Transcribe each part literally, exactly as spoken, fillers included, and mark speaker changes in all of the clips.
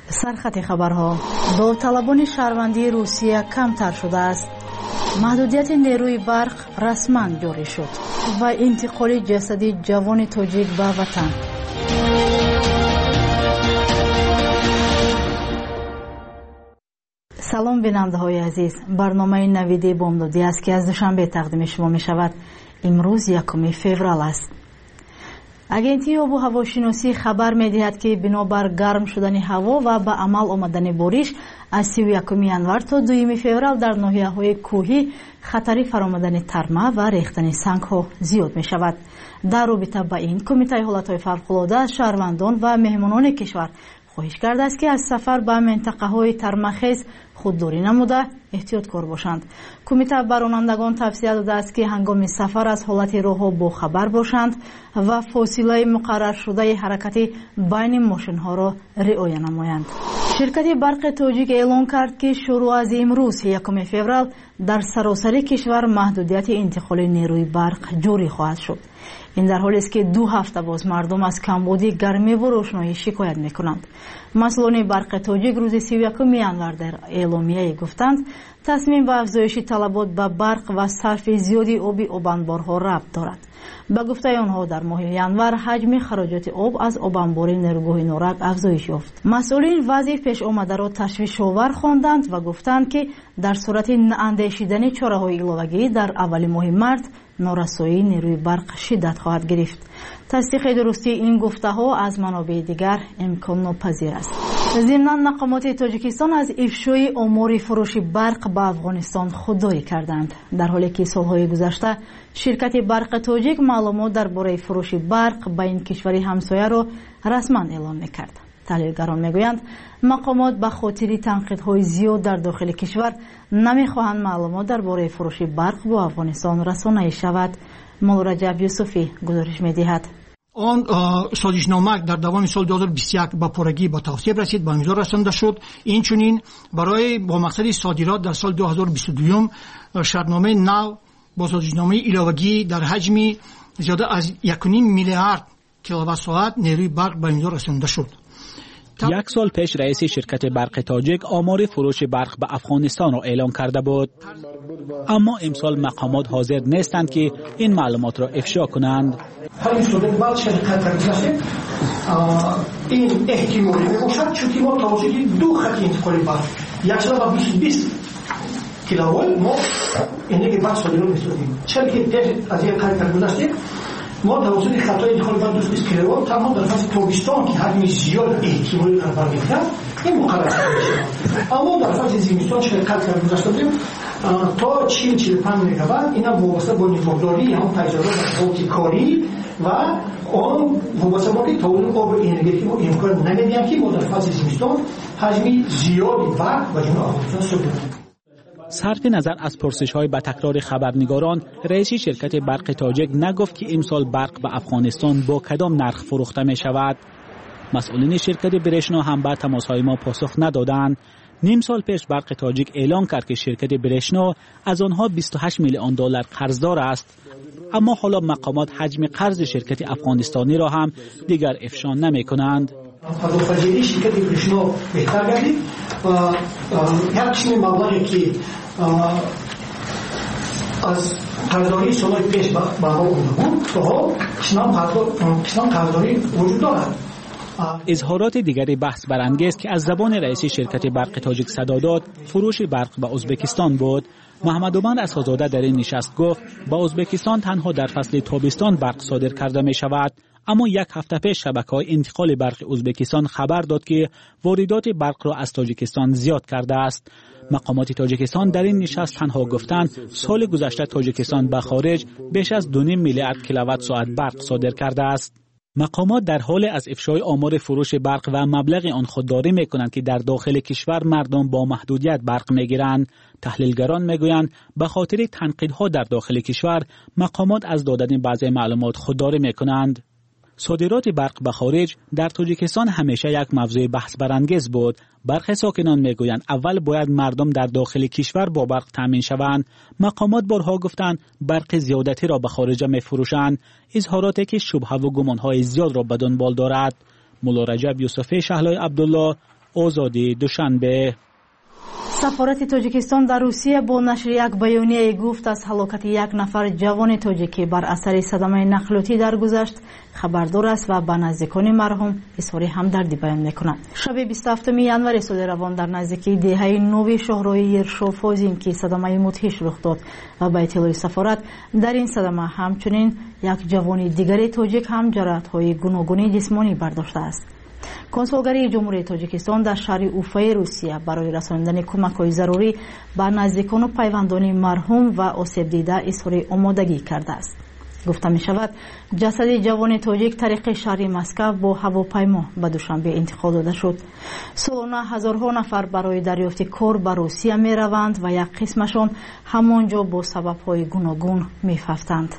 Speaker 1: سرخط خبرها. داوطلبان شهروندی روسیه کمتر شده است. محدودیت نیروی برق رسما جاری شد و انتقال جسد جوان تاجیک به وطن. سلام بیننده های عزیز، برنامه نویدی بامدادی است که از دوشنبه تقدیم شما می شود. امروز یکم فوریه است. агентии обу ҳавошиносӣ хабар медиҳад ки бинобар гарм шудани ҳаво ва ба амал омадани бориш аз сию якуми январ то дуюми феврал дар ноҳияҳои кӯҳӣ хатари фаромадани тарма ва рехтани сангҳо зиёд мешавад. дар робита ба ин кумитаи ҳолатҳои фавқулода аз шаҳрвандон ва меҳмонони кишвар хоҳиш кардааст ки аз сафар ба минтақаҳои тармахез худдорӣ намуда эҳтиёткор бошанд. кумита ба ронандагон тавсия додааст ки ҳангоми сафар аз ҳолати роҳҳо бохабар бошанд ва фосилаи муқарраршудаи ҳаракати байни мошинҳоро риоя намоянд. ширкати барқи тоҷик эълон кард ки шурӯъ аз имрӯз якуми феврал дар саросари кишвар маҳдудияти интиқоли нерӯи барқ ҷорӣ хоҳад шуд. ин дар ҳолест ки ду ҳафта боз мардум аз камбуди гармиву рӯшноӣ шикоят мекунанд. масъулони барқи тоҷик рӯзи сию якуми январ дар эъломияе гуфтанд, тасмим ба афзоиши талабот ба барқ ва сарфи зиёди оби обанборҳо рабт дорад. ба гуфтаи онҳо дар моҳи январ ҳаҷми хароҷоти об аз обанбори нерӯгоҳи норак афзоиш ёфт. масъулин вазъи пешомадаро ташвишовар хонданд ва гуфтанд ки дар сурати наандешидани чораҳои иловагӣ дар аввали моҳи март норасоии нерӯи барқ шиддат хоҳад гирифт. тасдиқи дурустии ин гуфтаҳо аз манобеъи дигар имконнопазир аст. зимнан мақомоти тоҷикистон аз ифшои омори фурӯши барқ ба афғонистон худдорӣ карданд, дар ҳоле ки солҳои гузашта ширкати барқи тоҷик маълумот дар бораи фурӯши барқ ба ин кишвари ҳамсояро расман эълон мекард. таҳлилгарон мегӯянд, мақомот ба хотири танқидҳои зиёд дар дохили кишвар намехоҳанд маълумот дар бораи фурӯши барқ бо афғонистон расонаӣ шавад. молураҷаб юсуфӣ гузориш медиҳад.
Speaker 2: он созишнома дар давоми соли ду ҳазору бисту як ба пуррагӣ ба тавсиеб расид, ба имзо расонда шуд. инчунин барои бо мақсади содирот дар соли ду ҳазору бисту ду шартномаи нав бо созишномаи иловагӣ дар ҳаҷми зиёда аз якуним миллиард киловаттсоат нерӯи барқ ба имзо расонда шуд.
Speaker 3: یک سال پیش رئیس شرکت برق تاجیک آمار فروش برق به افغانستان را اعلام کرده بود، اما امسال مقامات حاضر نیستند که این معلومات را افشا کنند.
Speaker 2: این احتمالی میباشد چون ما توسط دو خط انتقال برق یکصد و بیست کیلووات ما انرژی برق صادرات می‌سازیم. چرا که از این قرار گذشته ما توسط خطای انتقال برق دویست و بیست کیلووات تمام در فصل تابستان که حجم زیاد احتمالی برق می‌گیرد این مقرر شده. اما در فصل زمستان چه قرار گذاشته بودیم تا چهل تا چهل و پنج مگاوات اینا وابسته با نموداری هم تجارت کاری و آن وابسته با که تولید آب انرژی ما امکان نمیدیم که ما در فصل زمستان حجم زیادی برق و جمهوری افغانستان صادر.
Speaker 3: صرف نظر از پرسش‌های با تکرار خبرنگاران، رئیس شرکت برق تاجیک نگفت که امسال برق به افغانستان با کدام نرخ فروخته می شود. مسئولین شرکت برشنا هم به تماس‌های ما پاسخ ندادند. نیم سال پیش برق تاجیک اعلام کرد که شرکت برشنا از آنها بیست و هشت میلیون دلار قرضدار است، اما حالا مقامات حجم قرض شرکت افغانستانی را هم دیگر افشا نمی کنند.
Speaker 2: پرداخت‌پذیری شرکت برشنا بهتر گردید و یک قسم مبلغی که از قرضداری سالهای پیش به ما اومده بود تا قسم قرضداری وجود دارد.
Speaker 3: اظهارات دیگری بحث برانگیز که از زبان رئیس شرکت برق تاجیک صدا داد فروش برق به ازبکستان بود. محمد عمر اسدزاده در این نشست گفت با ازبکستان تنها در فصل تابستان برق صادر کرده می شود، اما یک هفته پیش شبکه‌های انتقال برق ازبکستان خبر داد که واردات برق را از تاجیکستان زیاد کرده است. مقامات تاجیکستان در این نشست تنها گفتند سال گذشته تاجیکستان به خارج بیش از دو نیم میلیارد کیلووات ساعت برق صادر کرده است. مقامات در حال از افشای آمار فروش برق و مبلغ آن خودداری میکنند که در داخل کشور مردم با محدودیت برق میگیرند. تحلیلگران میگویند به خاطر تنقیدها در داخل کشور مقامات از دادن بعضی معلومات خودداری میکنند. صادرات برق به خارج در تاجیکستان همیشه یک موضوع بحث برانگیز بود. برخی ساکنان میگویند اول باید مردم در داخل کشور با برق تامین شوند. مقامات بارها گفتند برق زیادتی را به خارج میفروشند، اظهاراتی که شبهه و گمانهای زیاد را به دنبال دارد. مولا رجب یوسفی شهلای عبدالله، آزادی دوشنبه.
Speaker 1: سفارت تاجیکستان در روسیه با نشر یک بیانیه گفت از هلاکت یک نفر جوان تاجیکی بر اثر صدمه نقلیاتی درگذشت خبردار است و به نزدیکان مرحوم اظهار همدردی بیان می‌کند. شب بیست و هفتم ینور سال روان در نزدیکی دهه نو شهرهای یرشوفوزیم که صدمه مدهش رخ داد و به اطلاع سفارت در این صدمه همچنین یک جوان دیگر تاجیک هم جراحت‌های گوناگون جسمانی برداشته است. کنسولگری جمهوری تاجیکستان در شهر اوفای روسیه برای رساندن کمک‌های ضروری به نزدیکان و پیوندان مرحوم و آسیب دیده اظهار آمادگی کرده است. گفته می شود جسد جوان تاجیک طریق شهر مسکو با هواپیما به دوشنبه انتقال داده شد. سالانه هزارها نفر برای دریافت کار به روسیه می روند و یک قسمشان همانجا با سبب‌های گوناگون می ففتند.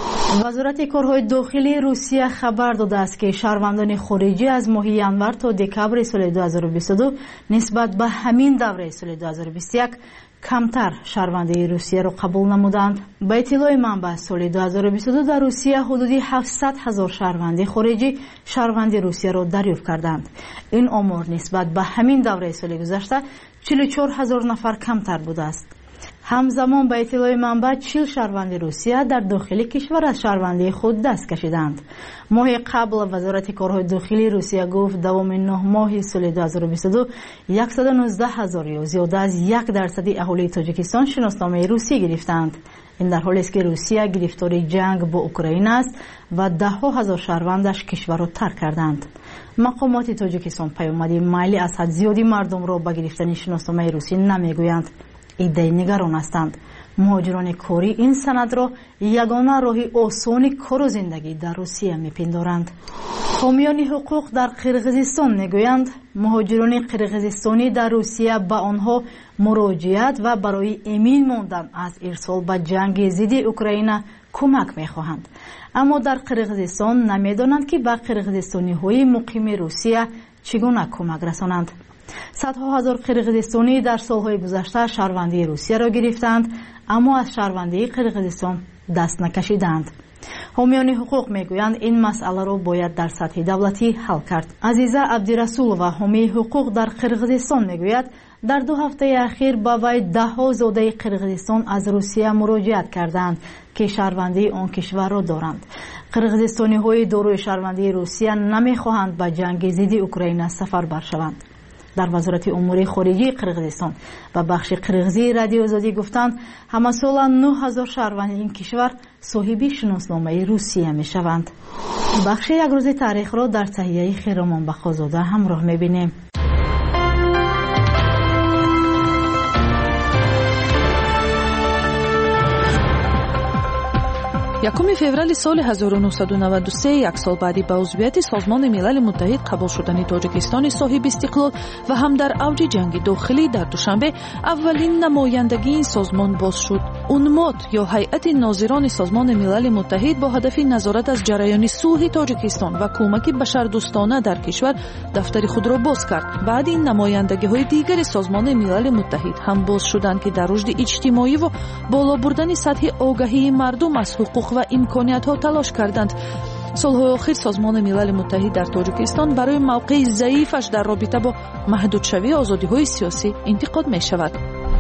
Speaker 1: وزارت کارهای داخلی روسیه خبر داده است که شهروندان خارجی از ماه ینور تا دکبر سال دو هزار و بیست و دو نسبت به همین دوره سال دو هزار و بیست و یک کمتر شهروندی روسیه را قبول نمودند. به اطلاع منبع سال دو هزار و بیست و دو در روسیه حدود هفتصد هزار شهروندی خارجی شهروندی روسیه را دریافت کردند. این آمار نسبت به همین دوره سال گذشته چهل و چهار هزار نفر کمتر بوده است. همزمان به اطلاع منبع چهل شهروند روسیه در داخل کشور از شهروندی خود دست کشیدند. ماه قبل وزارت کارهای داخلی روسیه گفت دوام نه ماه سال دو هزار و بیست و دو صد و نوزده هزار یا زیاده از یک درصد اهالی تاجیکستان شناسنامه روسی گرفتند. این در حالی است که روسیه گرفتار جنگ با اوکراین است و ده ها هزار شهروندش کشور را ترک کردند. مقامات تاجیکستان پیامد میل از حد زیادی مردم را به گرفتن شناسنامه روسی نمیگویند. ایده نگران هستند. مهاجران کاری این سند را یگانه راه آسان کار و زندگی در روسیه میپندارند. حامیان حقوق در قرقیزستان میگویند مهاجران قرقیزستانی در روسیه به آنها مراجعت و برای امین ماندن از ارسال به جنگ ضد اوکراین کمک میخواهند، اما در قرقیزستان نمیدانند که به قرقیزستانی های مقیم روسیه چگونه کمک رسانند. صدها هزار قرقیزستانی در سالهای گذشته شهروندی روسیه را گرفتند اما از شهروندی قرقیزستان دست نکشیدند. حامیان حقوق میگویند این مسئله را باید در سطح دولتی حل کرد. عزیزه عبدالرسولова حامی حقوق در قرقیزستان میگوید در دو هفته اخیر به وی ده ها زاده قرقیزستان از روسیه مراجعت کردند که شهروندی آن کشور را دارند. قرقیزستانی های دارای شهروندی روسیه نمیخواهند به جنگ ضد اوکراین سفربر شوند. در وزارت امور خارجه قرقیزستان و بخش قرقیزی رادیو آزادی گفتند همه سال نه هزار شهروند این کشور صاحب شناسنامه روسیه می شوند. بخش یک روز تاریخ را در تهیه خیرمان بخازاده همراه می بینیم.
Speaker 4: یکم فеврали соли ҳазору нуҳсаду наваду се як сол баъди ба узвияти созмони милали муттаҳид қабул шудани тоҷикистони соҳиби истиқлол ва ҳам дар авҷи ҷанги дохилӣ дар душанбе аввалин намояндагии ин созмон боз шуд. унмод ё ҳайати нозирони созмони милали муттаҳид бо ҳадафи назорат аз ҷараёни сулҳи тоҷикистон ва кӯмаки башардӯстона дар кишвар дафтари худро боз кард. баъди ин намояндагиҳои дигари созмони милали муттаҳид ҳам боз шуданд ки дар рушди иҷтимоиву боло бурдани сатҳи огаҳии мардум аз ҳуқуқ ва имкониятҳо талош карданд. солҳои охир созмони милали муттаҳид дар тоҷикистон барои мавқеи заифаш дар робита бо маҳдудшавии озодиҳои сиёсӣ интиқод мешавад.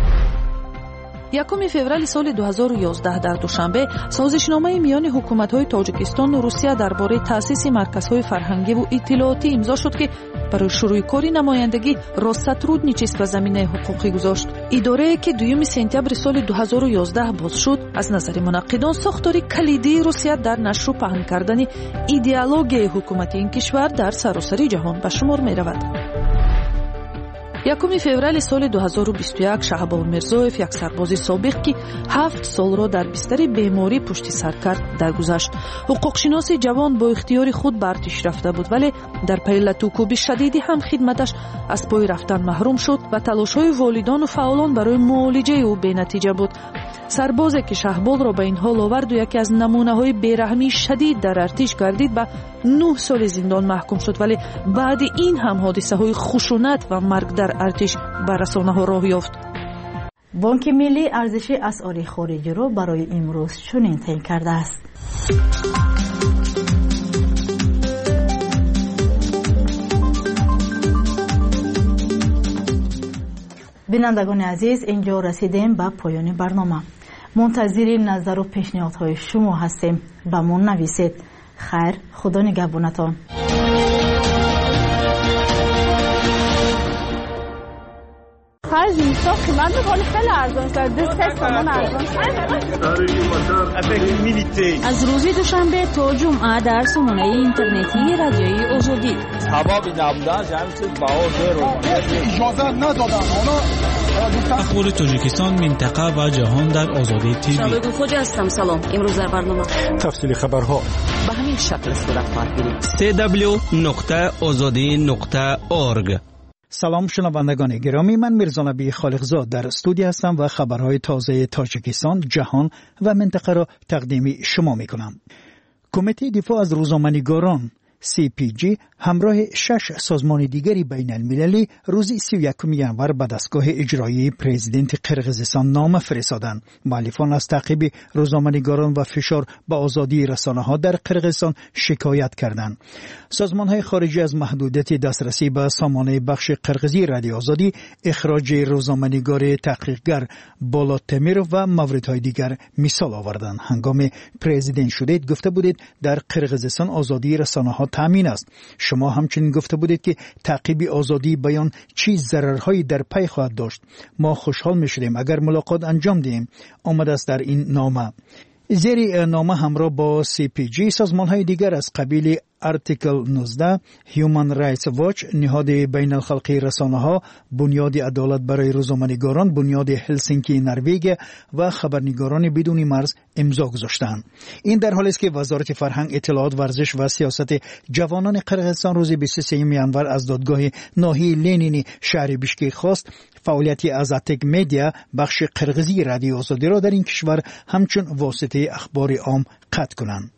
Speaker 4: якуми феврали соли ду ҳазору ёздаҳ дар душанбе созишномаи миёни ҳукуматҳои тоҷикистону русия дар бораи таъсиси марказҳои фарҳангиву иттилоотӣ имзо шуд ки барои шурӯъи кори намояндагӣ россотрудничество заминаи ҳуқуқӣ гузошт. идорае ки дуюми сентябри соли ду ҳазору ёздаҳ боз шуд аз назари мунаққидон сохтори калидии русия дар нашру паҳн кардани идеологияи ҳукумати ин кишвар дар саросари ҷаҳон ба шумор меравад. якуми феврали соли ду ҳазору бисту як Шаҳбол Мирзоев як сарбози собиқ ки ҳафт солро дар бистари беморӣ пушти сар кард даргузашт. ҳуқуқшиноси ҷавон бо ихтиёри худ ба артиш рафта буд, вале дар пайи латӯкӯби шадиди ҳам хидматаш аз пoi рафтан маҳрум шуд ва талошҳои волидону фаъолон барои муолиҷаи ӯ бенатиҷа буд. сарбозе ки Шаҳболро ба ин ҳол оварду яке аз намунаҳои бераҳмии шадид дар артиш гардид ба нӯҳ соли зиндон маҳкум шуд, вале баъди ин ҳам ҳодисаҳои хушунат ва марг дар артиш ба расонаҳо роҳ ёфт.
Speaker 1: бонки миллӣ арзиши асъори хориҷиро барои имрӯз чунин таъин кардааст. бинандагони азиз, инҷо расидем ба поёни барнома. мунтазири назару пешниҳодҳои шумо ҳастем. ба мон нависед. хайр, худо нигаҳбонатон.
Speaker 5: خرج میشه قیمت ولی خیلی ارزان شد. دو سه تومن ارزان شد.
Speaker 6: از روز دوشنبه تا جمعه در سامانه اینترنتی رادیوی آزادی.
Speaker 7: سبب نبودن جمعیت بها زیرو.
Speaker 8: اجازه ندادن.
Speaker 3: اخبار تاجیکستان، منطقه و جهان در آزادی تیوی.
Speaker 6: شبکه خوجا هستم. سلام. امروز در برنامه
Speaker 8: تفصیل خبرها
Speaker 6: به همین شکل صورت خواهد گرفت.
Speaker 9: سی دبلیو نقطه آزادی نقطه اورگ.
Speaker 3: سلام شنوندگان گرامی، من میرزا نبی خالقزاد در استودیو هستم و خبرهای تازه تاجیکستان، جهان و منطقه را تقدیم شما میکنم. کمیته دفاع از روزنامه‌نگاران سی پی جی همراه شش سازمان دیگری بین المللی روز سی و یکم ژانویه به دستگاه اجرایی پرزیدنت قرقیزستان نامه فرستادند. مؤلفان از تعقیب روزنامه‌نگاران و فشار به آزادی رسانه‌ها در قرقیزستان شکایت کردند. سازمان‌های خارجی از محدودیت دسترسی به سامانه بخش قرقیزی رادیو آزادی، اخراج روزنامه‌نگار تحقیقگر بالا تمیرو و موردهای دیگر مثال آوردند. هنگام پرزیدنت شدید گفته بودید در قرقیزستان آزادی رسانه‌ها تامین است. شما همچنین گفته بودید که تعقیب آزادی بیان چی ضررهایی در پی خواهد داشت. ما خوشحال می‌شدیم اگر ملاقات انجام دهیم. آمده است در این نامه. زیر نامه همراه با سی پی جی سازمان‌های دیگر از قبیل آرتیکل نوزده، هیومن رایتس واچ، نهاد بین الخلقی رسانه‌ها، بنیاد عدالت برای روزنامه‌نگاران، بنیاد هلسینکی نروژ و خبرنگاران بدون مرز امضا گذاشتند. این در حالی است که وزارت فرهنگ، اطلاعات، ورزش و سیاست جوانان قرقیزستان روز بیست و سوم ژانویه از دادگاه ناحیه لنینی شهر بیشکک خواست فعالیت آزاتک مدیا بخش قرقیزی رادیو آزادی را در این کشور همچون واسطه اخبار عام قطع کنند.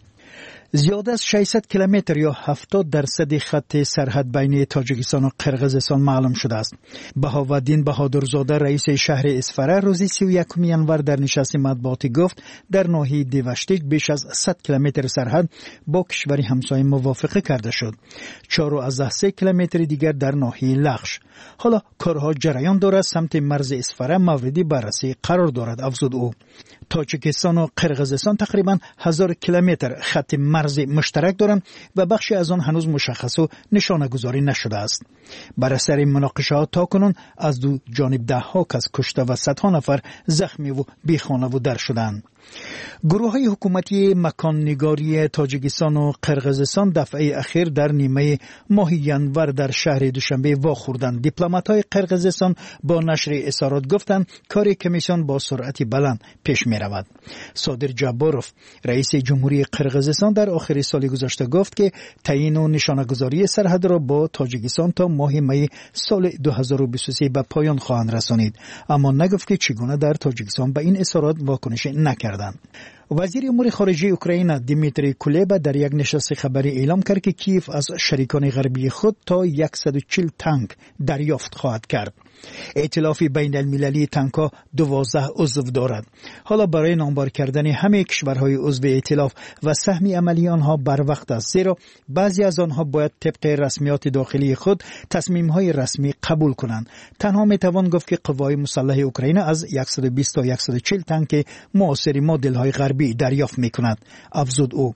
Speaker 3: زیاد از ششصد کیلومتر یا هفتاد درصد خط سرحد بین تاجیکستان و قرقیزستان معلوم شده است. بهاودین بهادرزاده رئیس شهر اسفره روز سی و یکم ژانویه در نشست مطبوعاتی گفت در ناحیه دیوشتیک بیش از صد کیلومتر سرحد با کشوری همسایه موافقه کرده شد. چهار و سه کیلومتر دیگر در ناحیه لخش. حالا کارها جریان دارد. سمت مرز اسفره موردی بررسی قرار دارد. افزود او تاجیکستان و قرقیزستان تقریبا هزار کیلومتر خط مرز مشترک دارند و بخشی از آن هنوز مشخص و نشانه گذاری نشده است. بر اثر مناقشات تاکنون از دو جانب ده ها کس کشته و صدها نفر زخمی و بیخانه و در شدند. گروه های حکومتی مکان نگاری تاجیکستان و قرقیزستان دفعه اخیر در نیمه ماه ژانویه در شهر دوشنبه واخوردند. دیپلمات های قرقیزستان با نشر اظهارات گفتند کار کمیسیون با سرعت بلند پیش می رود. صادر جباروف رئیس جمهوری قرقیزستان در آخر سال گذشته گفت که تعیین و نشانه‌گذاری سرحد را با تاجیکستان تا ماه می سال دو هزار و بیست و سه به پایان خواهند رسانید، اما نگفت که چگونه در تاجیکستان به این اظهارات واکنش نکردند. وزیر امور خارجه اوکراین دیمیتری کولبا در یک نشست خبری اعلام کرد که کیف از شریکان غربی خود تا صد و چهل تانک دریافت خواهد کرد. ائتلاف بین المللی تانک‌ها دوازده عضو دارد. حالا برای نامبر کردن همه کشورهای عضو ائتلاف و سهم عملی آنها بر وقت است، زیرا بعضی از آنها باید طبق رسمیات داخلی خود تصمیم‌های رسمی قبول کنند. تنها میتوان گفت که قوای مسلح اوکراین از صد و بیست تا صد و چهل تانک معاصر مدل‌های غربی دریافت می‌کند. افزود او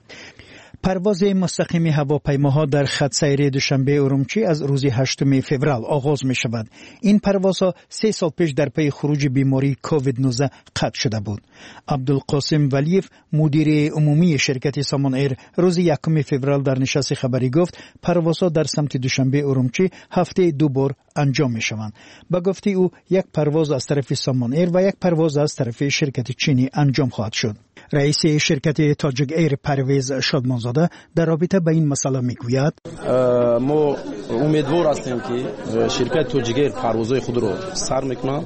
Speaker 3: پرواز مستقیم هواپیماها در خط سیر دوشنبه ارومچی از روز هشتم فوریه آغاز می شود. این پروازها سه سال پیش در پی خروج بیماری کووید نوزده قطع شده بود. عبدالقاسم ولیف مدیر عمومی شرکت سامان ایر روز یکم فوریه در نشست خبری گفت پروازها در سمت دوشنبه ارومچی هفته دو بار انجام می شوند. با گفته او یک پرواز از طرف سامان ایر و یک پرواز از طرف شرکت چینی انجام خواهد شد. رئیس شرکت تاجیک ایر پرویز شادمانزاده در رابطه با این مسئله میگوید
Speaker 10: ما امیدوار هستیم که شرکت تاجیک ایر پروازهای خود را سر میکنه.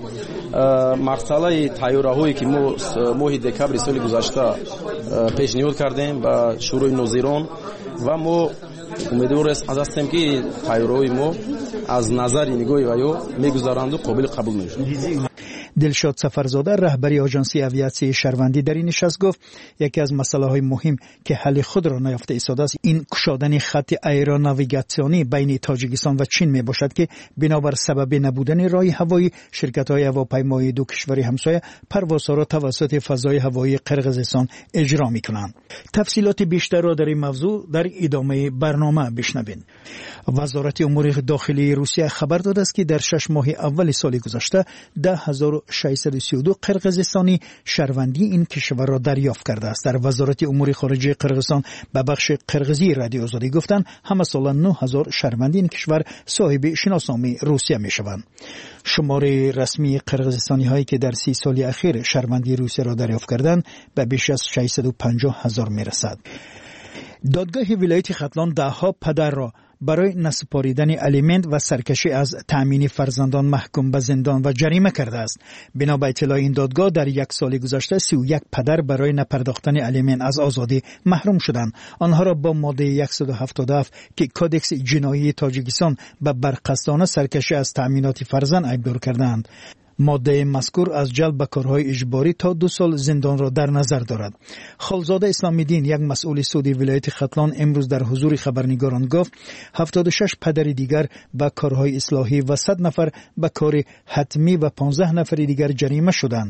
Speaker 10: مسئله طیاره‌هایی که ما ماه دکبر سال گذشته پیشنهاد کردیم با شورای ناظران و ما امیدوار هستیم که طیاره‌های ما از نظر نگاه ویو میگذارند و قابل قبول میشن.
Speaker 11: دلشاد سفرزاده رهبری آژانس اویاسیون شهروندی در این نشست گفت یکی از مسائل‌های مهم که حل خود را نیافته ایستاده است این گشادن خط ایروناویگاسیونی بین تاجیکستان و چین میباشد که بنابر سبب نبودن راه هوایی شرکت‌های هواپیمایی دو کشور همسایه پروازها را توسط فضای هوایی قرقیزستان اجرا می‌کنند. تفصیلات بیشتر را در این موضوع در ادامه برنامه بشنوید. وزارت امور داخلی روسیه خبر داده است که در شش ماه اول سال گذشته ده هزار و ششصد و سی و دو قرقیزستانی شهروندی این کشور را دریافت کرده است. در وزارت امور خارجه قرقیزستان به بخش قرقیزی رادیو آزادی گفتند همه سال نه هزار شهروندی این کشور صاحب شناسنامه روسیه میشوند. شمار رسمی قرقیزستانی هایی که در سی سال اخیر شهروندی روسیه را دریافت کردند به بیش از ششصد و پنجاه هزار میرسد. دادگاه ولایت ختلان ده ها پدر را برای نسپاریدن الیمنت و سرکشی از تأمین فرزندان محکوم به زندان و جریمه کرده است. بنا به اطلاع این دادگاه در یک سال گذشته سی و یک پدر برای نپرداختن الیمنت از آزادی محروم شدند. آنها را با ماده صد و هفتاد و هفت که کدکس جنایی تاجیکستان به برقصدانه سرکشی از تأمینات فرزند ایبدار کردند. ماده مذکور از جلب به کارهای اجباری تا دو سال زندان را در نظر دارد. خالزاده اسلامی‌دین یک مسئول سودی ولایت ختلان امروز در حضور خبرنگاران گفت هفتاد و شش پدر دیگر به کارهای اصلاحی و صد نفر به کار حتمی و پانزده نفر دیگر جریمه شدند.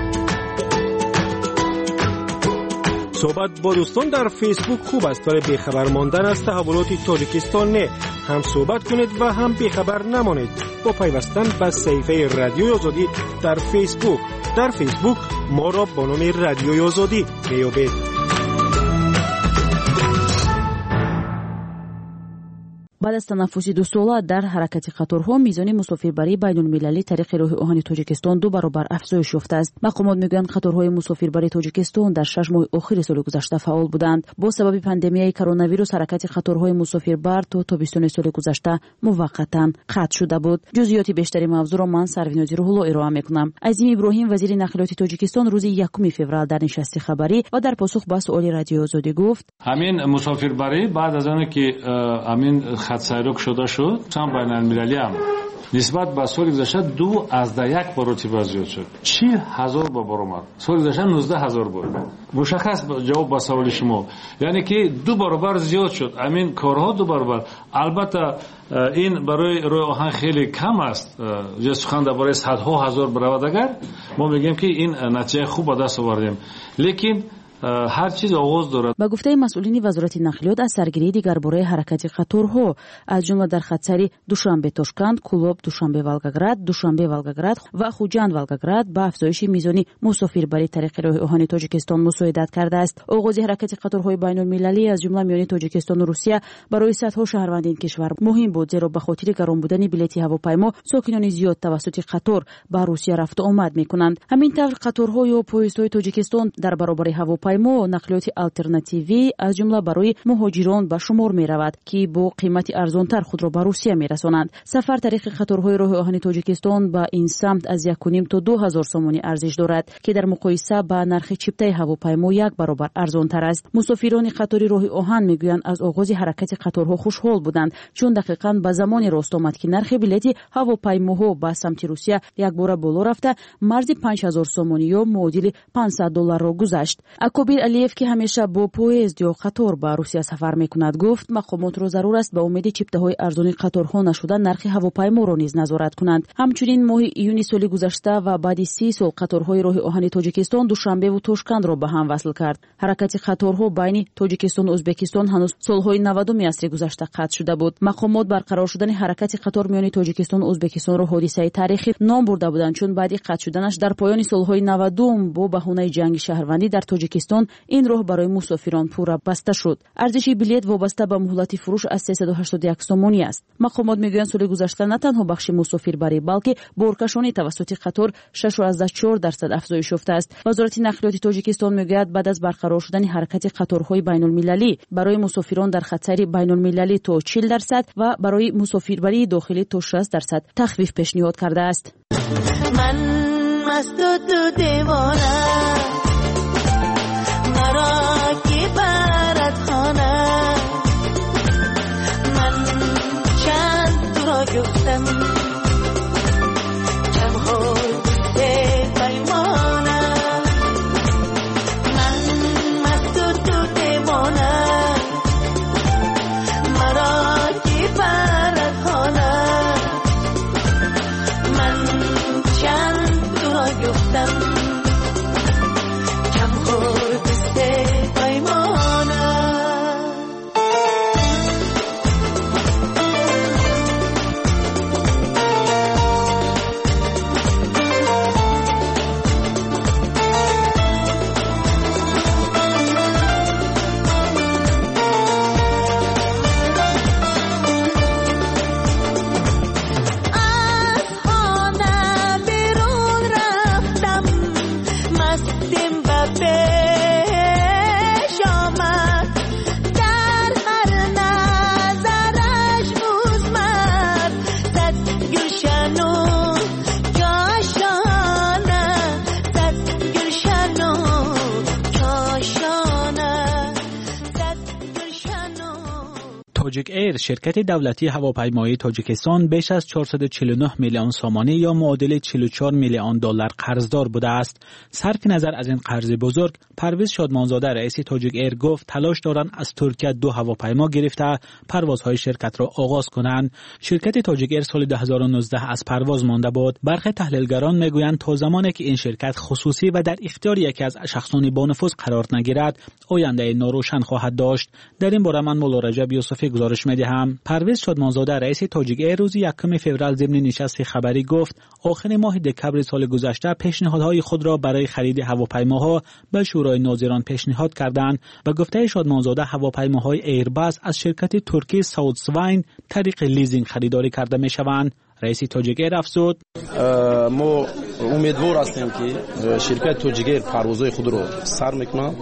Speaker 12: صحبت با دوستان در فیسبوک خوب است ولی بیخبر ماندن از تحولات تاجیکستان نه. هم صحبت کنید و هم بیخبر نمانید با پیوستن به صفحه رادیو آزادی در فیسبوک. در فیسبوک ما را با نام رادیو آزادی میابید.
Speaker 13: بعد از تنفس دو ساله در حرکت قطارها میزان مسافربری بین المللی طریق راه آهن تاجیکستان دو برابر افزایش یافته است. مقامات میگویند قطارهای مسافربری تاجیکستان در شش ماه آخر سال گذشته فعال بودند. با سبب پاندمیای کرونا ویروس حرکت قطارهای مسافربر تا تابستان سال گذشته موقتا قطع شده بود. جزئیات بیشتری موضوع را من سروینازی روح الله ارائه میکنم. عظیم ابراهیم وزیر نقلیات تاجیکستان روز یکم فوریه در نشست خبری و در پاسخ به سوال رادیو آزادی گفت
Speaker 14: همین مسافربری بعد از آنکه همین خط سیرک شده شد چند بین المللی هم نسبت به سال گذشته دو از ده یک برابر زیاد شد. چهل هزار بار آمد. سال گذشته نوزده هزار بود. مشخص جواب به سوال شما یعنی که دو برابر زیاد شد. همین کارها دو برابر. البته این برای راه آهن خیلی کم است. جز سخن درباره صدها هزار برآوردگر ما میگیم که این نتیجه خوب به دست آوردیم. لیکن هر چیز آغاز دارد.
Speaker 13: با گفته مسئولین وزارت نقلیات از سرگیری دیگر برای حرکت قطارها از جمله در خط سری دوشنبه تاشکند، کلوب دوشنبه ولگگراد، دوشنبه ولگگراد و خوجند ولگگراد به افزایش میزان مسافربری طریق راه آهن تاجیکستان مساعدت کرده است. آغاز حرکت قطارهای بین المللی از جمله میان تاجیکستان و روسیه برای صدها شهروند این کشور مهم بود زیرا به خاطر گران بودن بلیط هواپیما ساکنان زیاد توسط قطار به روسیه رفت و آمد میکنند. همینطور قطارها و پویزهای تاجیکستان در برابر هواپیما ما نقلیات آلترناتیوی از جمله برای مهاجران به شمار می رود که با قیمت ارزانتر خود را به روسیه می رسانند. سفر طریق قطارهای راه آهن تاجیکستان به این سمت از یک و نیم تا دو هزار سومانی ارزش دارد که در مقایسه با نرخ چپتای هواپیما یک برابر ارزانتر است. مسافران قطار راه آهن میگویند از آغاز حرکت قطارها خوشحال بودند چون دقیقاً به زمان راست آمد که نرخ بلیط هواپیماها به سمت روسیه یک بار بالا رفته مرز پنج هزار سومانی یا معادل پانصد دلار را گذشت. اکوبیر علیف که همیشه با پویزد یا قطار به روسیه سفر میکند گفت مقامات را ضرور است به امید چپته‌های ارزان قطارها نشدن نرخ هواپیما را نیز نظارت کنند. همچنین ماه ایون سال گذشته و بعد سی سال قطارهای راه آهن تاجیکستان دوشنبه و تاشکند را به هم وصل کرد. حرکت قطارها بین تاجیکستان و ازبکستان هنوز سالهای نودم عصر گذشته قطع شده بود. مقامات برقرار شدن حرکت قطار میان تاجیکستان و ازبکستان را حادثه تاریخی نام برده بودند چون بعد قطع شدنش در پایان سالهای نودم با بهانه جنگ شهروندی در تاجیکستان این راه برای مسافران پورا بسته شد. ارزش بلیط وابسته به مهلت فروش از سیصد و هشتاد و یک سومانی است. مقامات میگویند سال گذشته نه تنها بخش مسافربری بلکه بارکشانی توسط قطار شش و چهار درصد افزایش یافته است. وزارت نقلیات تاجیکستان میگوید بعد از برقرار شدن حرکت قطارهای بین المللی برای مسافران در خطر بین المللی تا چهل درصد و برای مسافربری داخلی تا شصت درصد تخفیف پیشنهاد کرده است. من مست و تو دیوانه مرا کی برات خانه من چند تو را گفتم چم خود
Speaker 15: چند دعا گفتم کم خورد سه پیمانم
Speaker 3: تاجیک ایر شرکت دولتی هواپیمایی تاجیکستان بیش از چهارصد و چهل و نه میلیون سامانه یا معادل چهل و چهار میلیون دلار قرضدار بوده است. صرف نظر از این قرض بزرگ، پرویز شادمانزاده رئیس تاجیک ایر گفت تلاش دارند از ترکیه دو هواپیما گرفته پروازهای شرکت را آغاز کنند. شرکت تاجیک ایر سال دو هزار و نوزده از پرواز مانده بود. برخی تحلیلگران میگویند تا زمانی که این شرکت خصوصی و در اختیار یکی از شخصان با نفوذ قرار نگیرد، آینده ناروشن خواهد داشت. در این باره من مولا رجب یوسفی گزارش می‌دهم. پرویز شادمانزاده رئیس تاجیک ایر روز یکم فوریه ضمن نشست خبری گفت آخر ماه دکمبر سال گذشته پیشنهادهای خود را برای خرید هواپیماها به شورای ناظران پیشنهاد کردند و گفته شادمانزاده هواپیماهای ایرباس از شرکت ترکی ساوتسواین طریق لیزینگ خریداری کرده می‌شوند. رئیس تاجیک ایر افزود
Speaker 10: ما امیدوار هستیم که شرکت تاجیک ایر پروازهای خود را سر میکنه.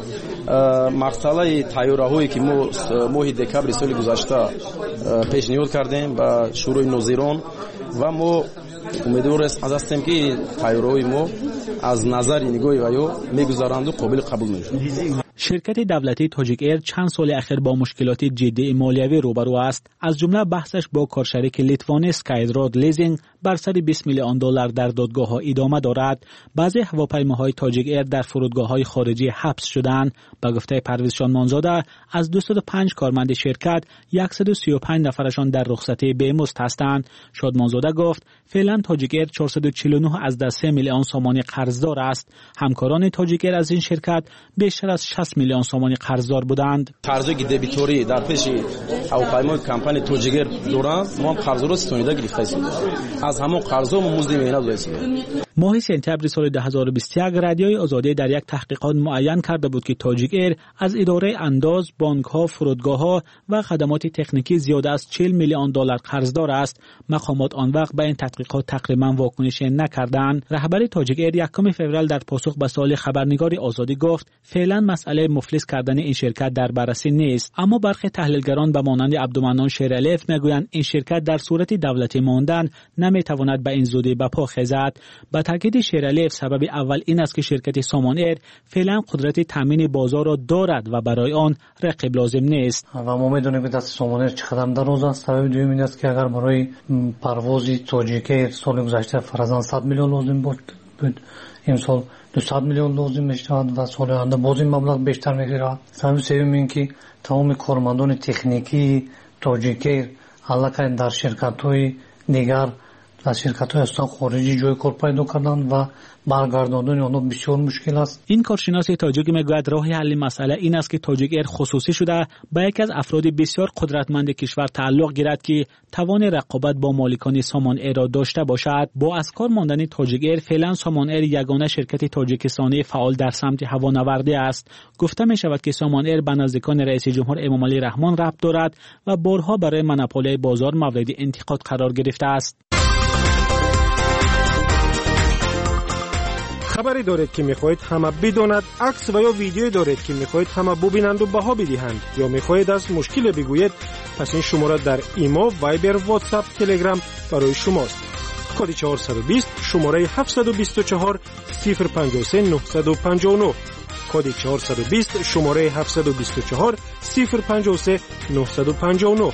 Speaker 10: مسئله طیاره‌هایی که ما ماه دکمبر سال گذشته پیشنهاد کردیم به شورای ناظران و ما امیدوار هستیم که طیاره‌های ما از نظر نگاه ویو میگذارند و قابل قبول میشوند.
Speaker 3: شرکت دولتی تاجیک ایر چند سال اخیر با مشکلات جدی مالیوی روبرو است. از جمله بحثش با کارشریک لیتوانی اسکایراد لیزینگ بر سر بیست میلیون دلار در دادگاه‌ها ادامه دارد. بعضی هواپیماهای تاجیک ایر در فرودگاه‌های خارجی حبس شدند. به گفته پرویز شادمانزاده از دویست و پنج کارمند شرکت صد و سی و پنج نفرشان در رخصتی بیمزد هستند. شادمانزاده گفت فعلا تاجیک ایر چهارصد و چهل و نه از سه میلیون سامانی قرضدار است. همکاران تاجیک ایر از این شرکت بیشتر از شصت میلیون سامانی قرضدار بودند.
Speaker 10: قرضی که دبیتوری در پیش هواپیمای کمپانی تاجیک ایر دارند، ما هم قرض را ستونیده گرفتیم. از همون قرضا ما مزد مینا داشتیم.
Speaker 3: ماه سپتامبر سال دو هزار و بیست و یک رادیوی آزادی در یک تحقیقات معین کرده بود که تاجیک ایر از اداره انداز، بانک‌ها، فرودگاه‌ها و خدمات تکنیکی زیاده از چهل میلیون دلار قرضدار است. مقامات آن وقت به این تحقیقات تقریبا واکنش نکردند. رهبر تاجیک ایر یکم فوریه در پاسخ به سوال خبرنگار آزادی گفت فعلا مسئله مفلس کردن این شرکت در بررسی نیست، اما برخی تحلیلگران به مانند عبدالمنان شیرالیف میگویند این شرکت در صورت دولتی ماندن نمیتواند به این زودی به پا خیزد. با تاکید شیرالیف سبب اول این است که شرکت سامان ایر فعلا قدرت تامین بازار را دارد و برای آن رقیب لازم نیست.
Speaker 16: و ما میدونیم که دست سامان ایر چقدر دراز است. سبب دوم این است که اگر برای پروازی تاجیک ایر سال گذشته فرضاً صد میلیون لازم بود، امسال دویست میلیون لازم میشود و سال آینده باز این مبلغ بیشتر میگیرد. سبب سوم این که تمام کارمندان تکنیکی تاجیک ایر علاقه در شرکت‌های دیگر از شرکت‌های استان خارجی جای کار پیدا کردند و برگرداندن آنها بسیار مشکل است.
Speaker 3: این کارشناس تاجیک میگوید راه حل مسئله این است که تاجیک ایر خصوصی شده با یکی از افراد بسیار قدرتمند کشور تعلق گیرد که توان رقابت با مالکان سامان ایر را داشته باشد. با از کار ماندن تاجیک ایر فعلا سامان ایر یگانه شرکت تاجیکستانی فعال در سمت هوانوردی است. گفته می شود که سامان ایر به نزدیکان رئیس جمهور امامعلی رحمان ربط دارد و بارها برای مونوپولی بازار مورد انتقاد قرار گرفته است.
Speaker 12: خبری دارید که میخواهید همه بداند، عکس و یا ویدیویی دارید که میخواهید همه ببینند و بها بدهند یا میخواهید از مشکل بگویید، پس این شماره در ایمو، وایبر، واتساپ، تلگرام برای شماست. کد چهارصد و بیست شماره هفتصد و بیست و چهار صفر پنجاه و سه نهصد و پنجاه و نه. کد چهارصد و بیست شماره هفتصد و بیست و چهار صفر پنجاه و سه نهصد و پنجاه و نه.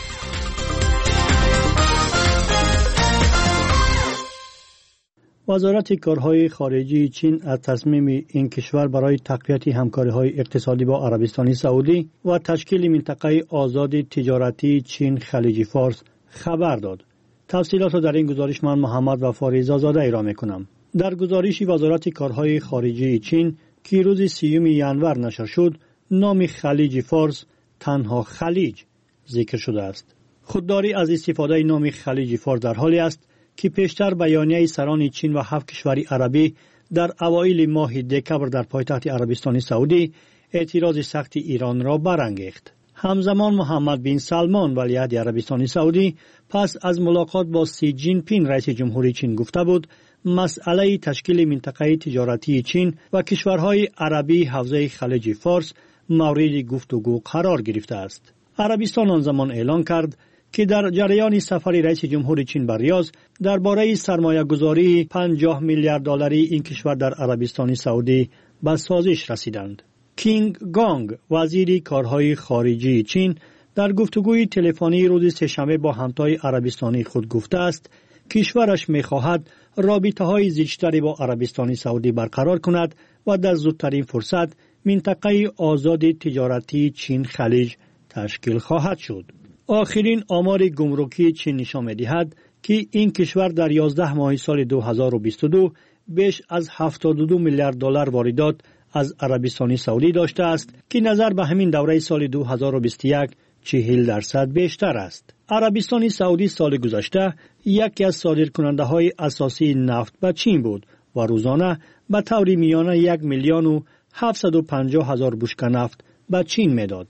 Speaker 17: وزارت کارهای خارجی چین از تصمیم این کشور برای تقویت همکاری‌های اقتصادی با عربستان سعودی و تشکیل منطقه آزاد تجارتی چین خلیج فارس خبر داد. تفصیلات را در این گزارش من محمد وفاری زاده ارائه می‌کنم. در گزارش وزارت کارهای خارجه چین که روز سیوم ژانویه نشر شد، نام خلیج فارس تنها خلیج ذکر شده است. خودداری از استفاده نام خلیج فارس در حالی است که پیشتر بیانیه سران چین و هفت کشور عربی در اوایل ماه دکمبر در پایتخت عربستان سعودی اعتراض سخت ایران را برانگیخت. همزمان محمد بن سلمان ولیعهد عربستان سعودی پس از ملاقات با سی جین پینگ رئیس جمهوری چین گفته بود مسئله تشکیل منطقه تجارتی چین و کشورهای عربی حوزه خلیج فارس مورد گفتگو قرار گرفته است. عربستان آن زمان اعلان کرد که در جریان سفر رئیس جمهور چین به ریاض درباره سرمایه گذاری پنجاه میلیارد دلاری این کشور در عربستان سعودی به سازش رسیدند. کینگ گانگ وزیر کارهای خارجه چین در گفتگوی تلفنی روز سه‌شنبه با همتای عربستانی خود گفته است کشورش می‌خواهد رابطه‌های زیستری با عربستان سعودی برقرار کند و در زودترین فرصت منطقه آزاد تجارتی چین خلیج تشکیل خواهد شد. آخرین آمار گمرکی چین نشان می‌دهد که این کشور در یازده ماه سال دو هزار و بیست و دو بیش از هفتاد و دو میلیارد دلار واردات از عربستان سعودی داشته است که نظر به همین دوره سال دو هزار و بیست و یک چهل درصد بیشتر است. عربستان سعودی سال گذشته یکی از صادرکننده های اساسی نفت به چین بود و روزانه به طور میانه یک میلیون و هفتصد و پنجاه هزار بشکه نفت به چین میداد.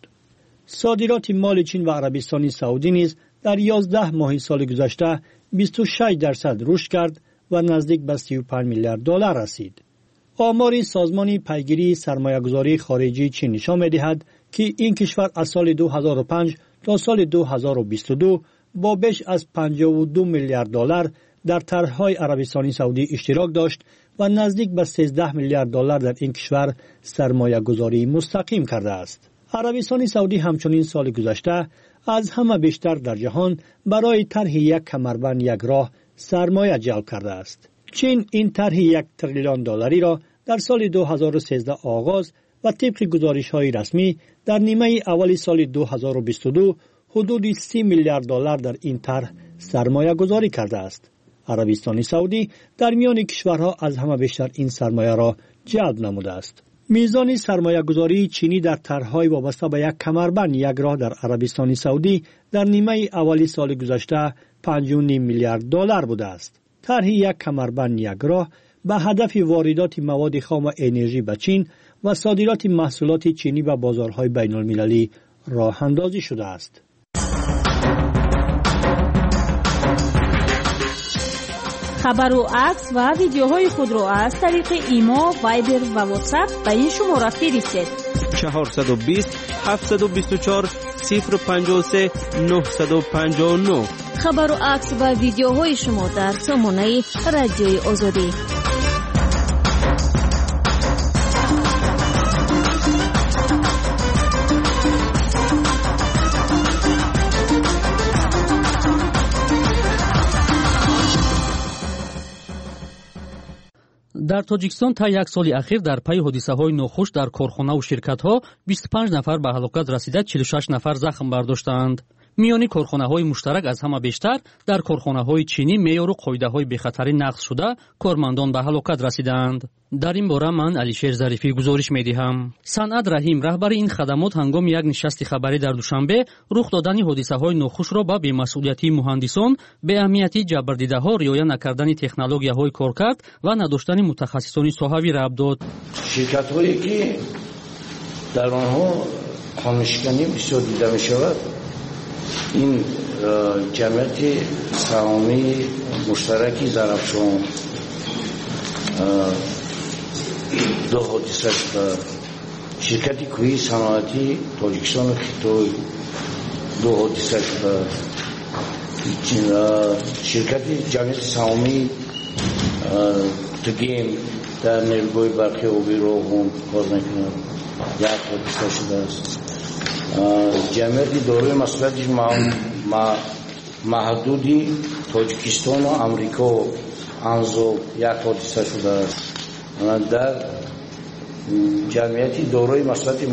Speaker 17: صادرات مال چین و عربستان سعودی نیز در یازده ماه سال گذشته بیست و شش درصد رشد کرد و نزدیک به سی و پنج میلیارد دلار رسید. آمار سازمان پیگیری سرمایه‌گذاری خارجی چین نشان می‌دهد که این کشور از سال دو هزار و پنج تا سال دو هزار و بیست و دو با بیش از پنجاه و دو میلیارد دلار در طرح‌های عربستان سعودی اشتراک داشت و نزدیک به سیزده میلیارد دلار در این کشور سرمایه‌گذاری مستقیم کرده است. عربستان سعودی همچنین سال گذشته از همه بیشتر در جهان برای طرح یک کمربند یک راه سرمایه جلب کرده است. چین این طرح یک تریلیون دلاری را در سال دو هزار و سیزده آغاز و طبق گزارش‌های رسمی در نیمه اول سال دو هزار و بیست و دو حدود سی میلیارد دلار در این طرح سرمایه گذاری کرده است. عربستان سعودی در میان کشورها از همه بیشتر این سرمایه را جلب نموده است. میزان سرمایه گذاری چینی در طرح‌های وابسته به یک کمربند یک راه در عربستان سعودی در نیمه اول سال گذشته پنج و نیم میلیارد دلار بوده است. طرح یک کمربند یک راه به هدف واردات مواد خام و انرژی به چین و صادرات محصولات چینی به بازارهای بین المللی راه اندازی شده است.
Speaker 6: خبر و عکس و ویدیوهای خود را از طریق ایما، وایبر و واتساپ به این شماره فرستید.
Speaker 9: چهارصد و بیست هفتصد و بیست و چهار صفر پنجاه و سه نهصد و پنجاه و نه.
Speaker 6: خبر و عکس و ویدیوهای شما در سامانه رادیوی آزادی.
Speaker 18: در تاجیکستان تا یک سال اخیر در پی حادثه‌های ناخوش در کارخانه و شرکت‌ها بیست و پنج نفر به هلاکت رسیده، چهل و شش نفر زخم برداشتند. میانی کارخانه‌های مشترک از همه بیشتر در کارخانه‌های چینی معیار و قاعده‌های بی‌خطری نقض شده، کارمندان به هلاکت رسیدند. در این باره من علیشیر ظریفی گزارش می‌دهم. صنعت رحیم رهبر این خدمات هنگام یک نشست خبری در دوشنبه رخ دادن حادثه‌های ناخوش را با بی‌مسئولیتی مهندسان، به اهمیتی جبردیده‌ها، رعایت نکردن تکنولوژی‌های کارکرد و نداشتن متخصصان صحوی ربط داد.
Speaker 19: شرکت‌هایی که در آنها خانه‌شکنی بسیار دیده می‌شود، این جمعیت سهامی مشترکی زرافشان دو حادثه شده. شرکت کوهی صنعتی تاجیکستان و خیتای دو حادثه شده. شرکت جمعیت سهامی تگیم در نیروگاه برقی آبی راهون کار میکند، یک حادثه شده است. جمعیت دارای مسئولیت محدودی تاجیکستان و امریکا انزو یک حادثه شده است. در جمعیت دارای مسئولیت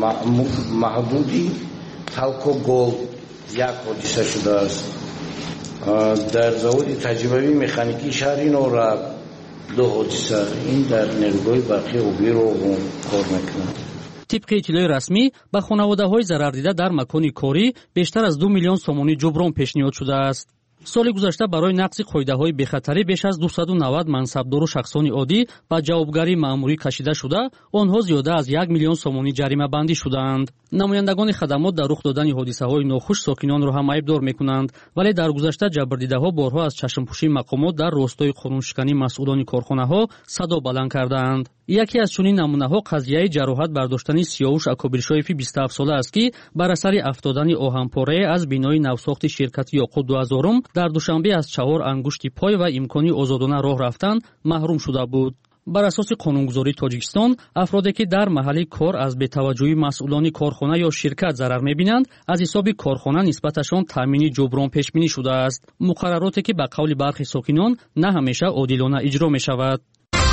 Speaker 19: محدودی تلکو گولد یک حادثه شده است. در заводи таҷрибавии механикии шаҳри нораб ду ҳодиса ин дар нерӯҳои барқи обии роғун кор мекунад.
Speaker 18: طبق اطلاع رسمی به خانواده‌های ضرر دیده در مکان کاری بیشتر از دو میلیون سومانی جبران پیشنهاد شده است. سال گذشته برای نقض قاعده‌های بخطری بیش از دویست و نود منصبدار و شخصان عادی به جوابگاری مأموری کشیده شده، آنها زیاده از یک میلیون سومانی جریمه بندی شدند. نمایندگان خدمات در رخ دادن حادثه‌های ناخوش ساکنان را هم عیبدار می‌کنند، ولی در گذشته جبردیده‌ها بارها از چشم‌پوشی مقامات در راستای قانونشکنی مسئولان کارخانه‌ها صدا بلند کردند. یکی از چنین نمونه‌ها قضیه جراحت برداشتن سیاوش اکابرشایفی بیست و هفت ساله است که بر اثر افتادن آهن‌پاره از بنای نوساخت شرکت یاقوت دو هزارم در دوشنبه از چهار انگشت پای و امکانی آزادانه راه رفتن محروم شده بود. بر اساس قانونگذاری تاجیکستان، افرادی که در محل کار از بی‌توجهی مسئولان کارخانه یا شرکت ضرر می‌بینند، از حساب کارخانه نسبتشان تامین جبران پیش بینی شده است. مقرراتی که به قول برخی ساکنان نه همیشه عادلانه اجرا می‌شود.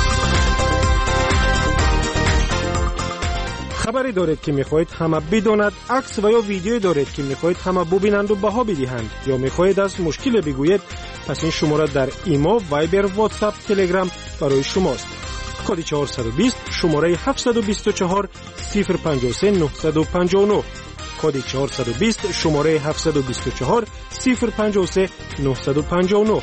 Speaker 12: خبری دارید که میخواهید همه بداند، عکس و یا ویدیویی دارید که میخواهید همه ببینند و بها بدهند، یا میخواهید از مشکل بگویید، پس این شماره در ایمو، وایبر، واتساپ، تلگرام برای شماست. کد چهارصد و بیست شماره هفتصد و بیست و چهار صفر پنجاه و سه نهصد و پنجاه و نه. کد چهارصد و بیست شماره هفتصد و بیست و چهار صفر پنجاه و سه نهصد و پنجاه و نه.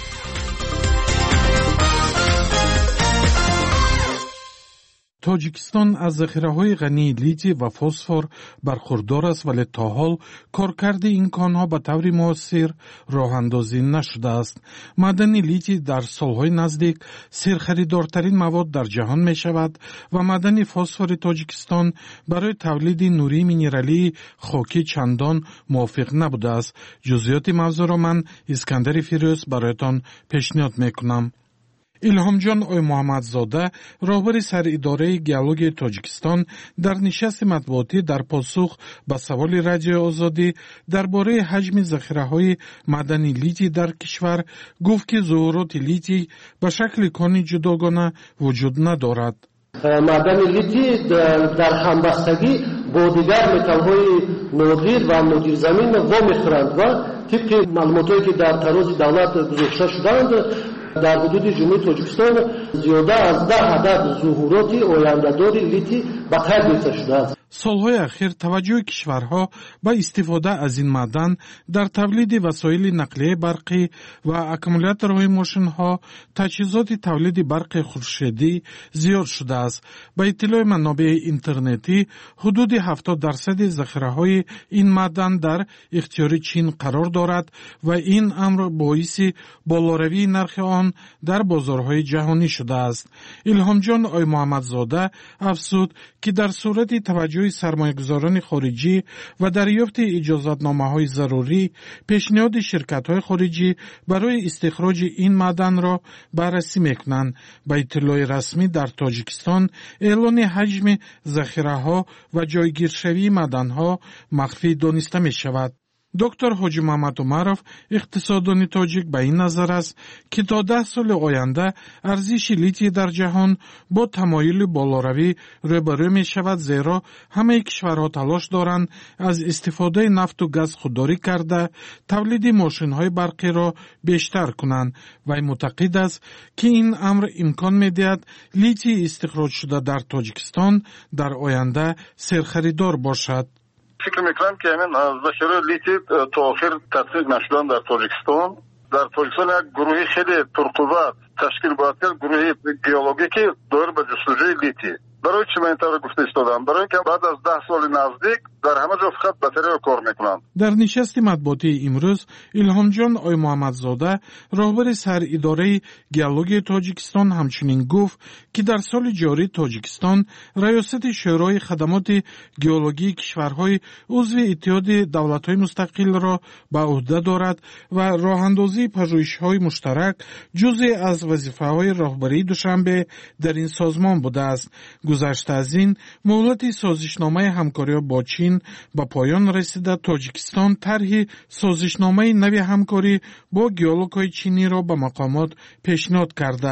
Speaker 20: تاجیکستان از ذخیره‌های غنی لیتی و فسفر برخوردار است، ولی تا حال کارکرد این کانها به طور مؤثر راه اندازی نشده است. معدن لیتی در سالهای نزدیک سرخریدارترین مواد در جهان می شود و معدن فسفر تاجیکستان برای تولید نوری مینرالی خاکی چندان موافق نبوده است. جزئیات موضوع را من اسکندر فیروز برایتان پیشنهاد میکنم. الهامجان آی محمدزاده، راهبر سر اداره گیولوژی تاجیکستان، در نشست مطبوعاتی در پاسخ به سوال رادیو آزادی درباره حجم ذخیره‌های معدنی لیتی در کشور گفت که ظهورات لیتی به شکل کانی جداگانه وجود ندارد.
Speaker 2: معدن لیتی در همبستگی با دیگر متال‌های نادر و نادرزمین وامیخورند و طبق معلوماتی که در تراز دولت گذاشته شدند، در حدود جمهوری تاجیکستان زیاده از ده عدد ظهورات آینده‌دار لیتی به کار گرفته شده است.
Speaker 20: سالهای اخیر توجه کشورها به استفاده از این معدن در تولید وسایل نقلیه برقی و اکومولاتورهای ماشین‌ها، تجهیزات تولید برق خورشیدی زیاد شده است. به اطلاع منابع اینترنتی، حدود هفتاد درصد ذخیره‌های این معدن در اختیار چین قرار دارد و این امر باعث بالاروی نرخ آن در بازارهای جهانی شده است. الهامجان آی محمدزاده افزود که در صورت توجه سرمایه‌گذاران خارجی و دریافت اجازتنامه‌های ضروری، پیشنهاد شرکت‌های خارجی برای استخراج این معدن را بررسی می‌کنند. به اطلاع رسمی در تاجیکستان اعلان حجم ذخیره‌ها و جایگیرشوی معدن‌ها مخفی دانسته می‌شود. دکتر حاجی محمد عمرов اقتصاددان تاجیک به این نظر است که تا ده سال آینده ارزش لیتی در جهان با تمایل بالاروی روبرو می شود، زیرا همه کشورها تلاش دارند از استفاده نفت و گاز خودداری کرده تولید ماشین های برقی را بیشتر کنند. و معتقد است که این امر امکان می دهد لیتی استخراج شده در تاجیکستان در آینده سرخریدار باشد.
Speaker 21: فکر میکنم که همین ذخیره لیتی تا آخر تطبیق نشدن در تاجیکستان. در تاجیکستان یک گروهی خیلی پرقوت تشکیل باید کرد، گروهی گیولوژی که دور به جستجوی لیتی. برای چی من این طور گفته ایستادم؟ برای اینکه بعد از ده سال نزدیک در همه جا فقط بطری رو کار میکنند.
Speaker 20: در نشست مطبوعاتی امروز الهامجان آی محمدزاده، راهبر سر اداره گیولوژی تاجیکستان، همچنین گفت که در سال جاری تاجیکستان ریاست شورای خدمات گیولوژی کشورهای عضو اتحاد دولت‌های مستقل را به عهده دارد و راهاندازی پژوهش‌های مشترک جزئی از وظیفه‌های راهبری دوشنبه در این سازمان بوده است. گذشته از این مهلت سازشنامه همکاری با چین به پایان رسیده، تاجیکستان طرح سازشنامه نوی همکاری با گیولوژهای چینی را به مقامات پیشنهاد کرده است.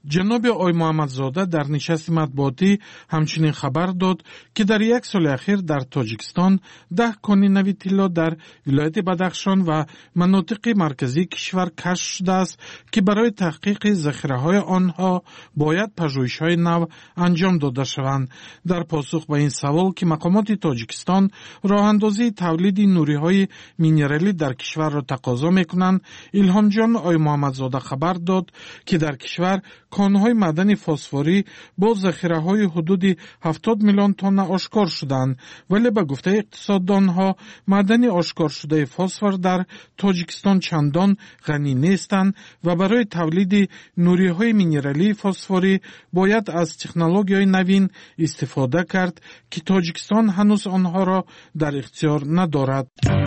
Speaker 20: ҷаноби ои муҳаммадзода дар нишасти матбуотӣ ҳамчунин хабар дод, ки дар як соли ахир дар Тоҷикистон даҳ кони нави тилло дар вилояти Бадахшон ва манотиқи марказии кишвар кашф шудааст, ки барои таҳқиқи захираҳои онҳо бояд пажӯҳишҳои нав анҷом дода шаванд. Дар посух ба ин савол, ки мақомоти Тоҷикистон роҳандозии тавлиди нуриҳои минералӣ дар кишварро тақозо мекунанд, Илҳомҷон ои муҳаммадзода хабар дод, ки дар кишвар конҳои маъдани фосфорӣ бо захираҳои ҳудуди ҳафтод миллион тонна ошкор шуданд, вале ба гуфтаи иқтисоддонҳо маъдани ошкоршудаи фосфор дар Тоҷикистон чандон ғанӣ нестанд ва барои тавлиди нуриҳои минералии фосфорӣ бояд аз технологияҳои навин истифода кард, ки Тоҷикистон ҳанӯз онҳоро дар ихтиёр надорад.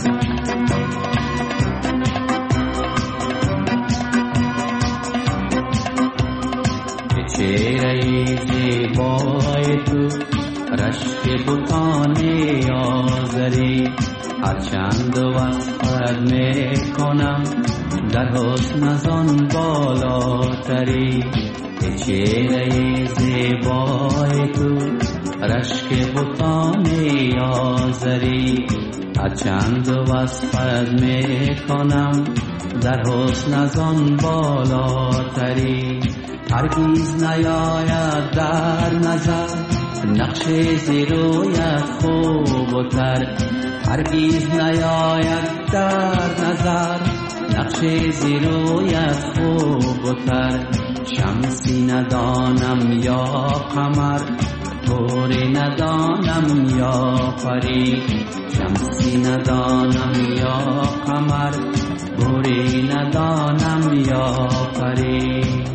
Speaker 4: چهره زیبای تو رشک بتان آزری هرچند وصفت میکنم در حسن از آن بالاتری چهره زیبای تو رشک بتان آزری هرچند وصفت میکنم در حسن از آن بالاتری هرگیز نیاید در نظر نقش زیرویت خوب و تر هرگیز نیاید در نظر نقش زیرویت خوب و تر شمسی ندانم یا قمر گوری ندانم یا پری شمسی ندانم یا قمر گوری ندانم یا پری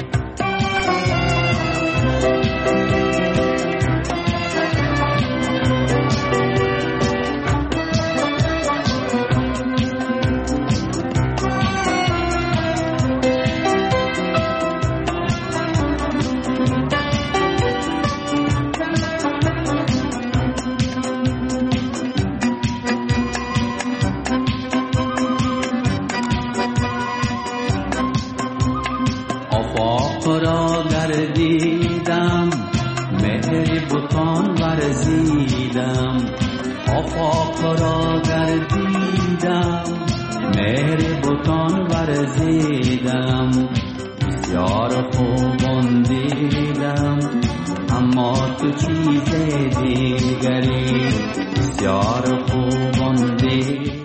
Speaker 4: را گردیدم مهر بتان ورزیدم آفاق را گردیدم مهر بتان ورزیدم بسیار خوبان دیدم اما تو چیز دیگری بسیار خوبان دیدم.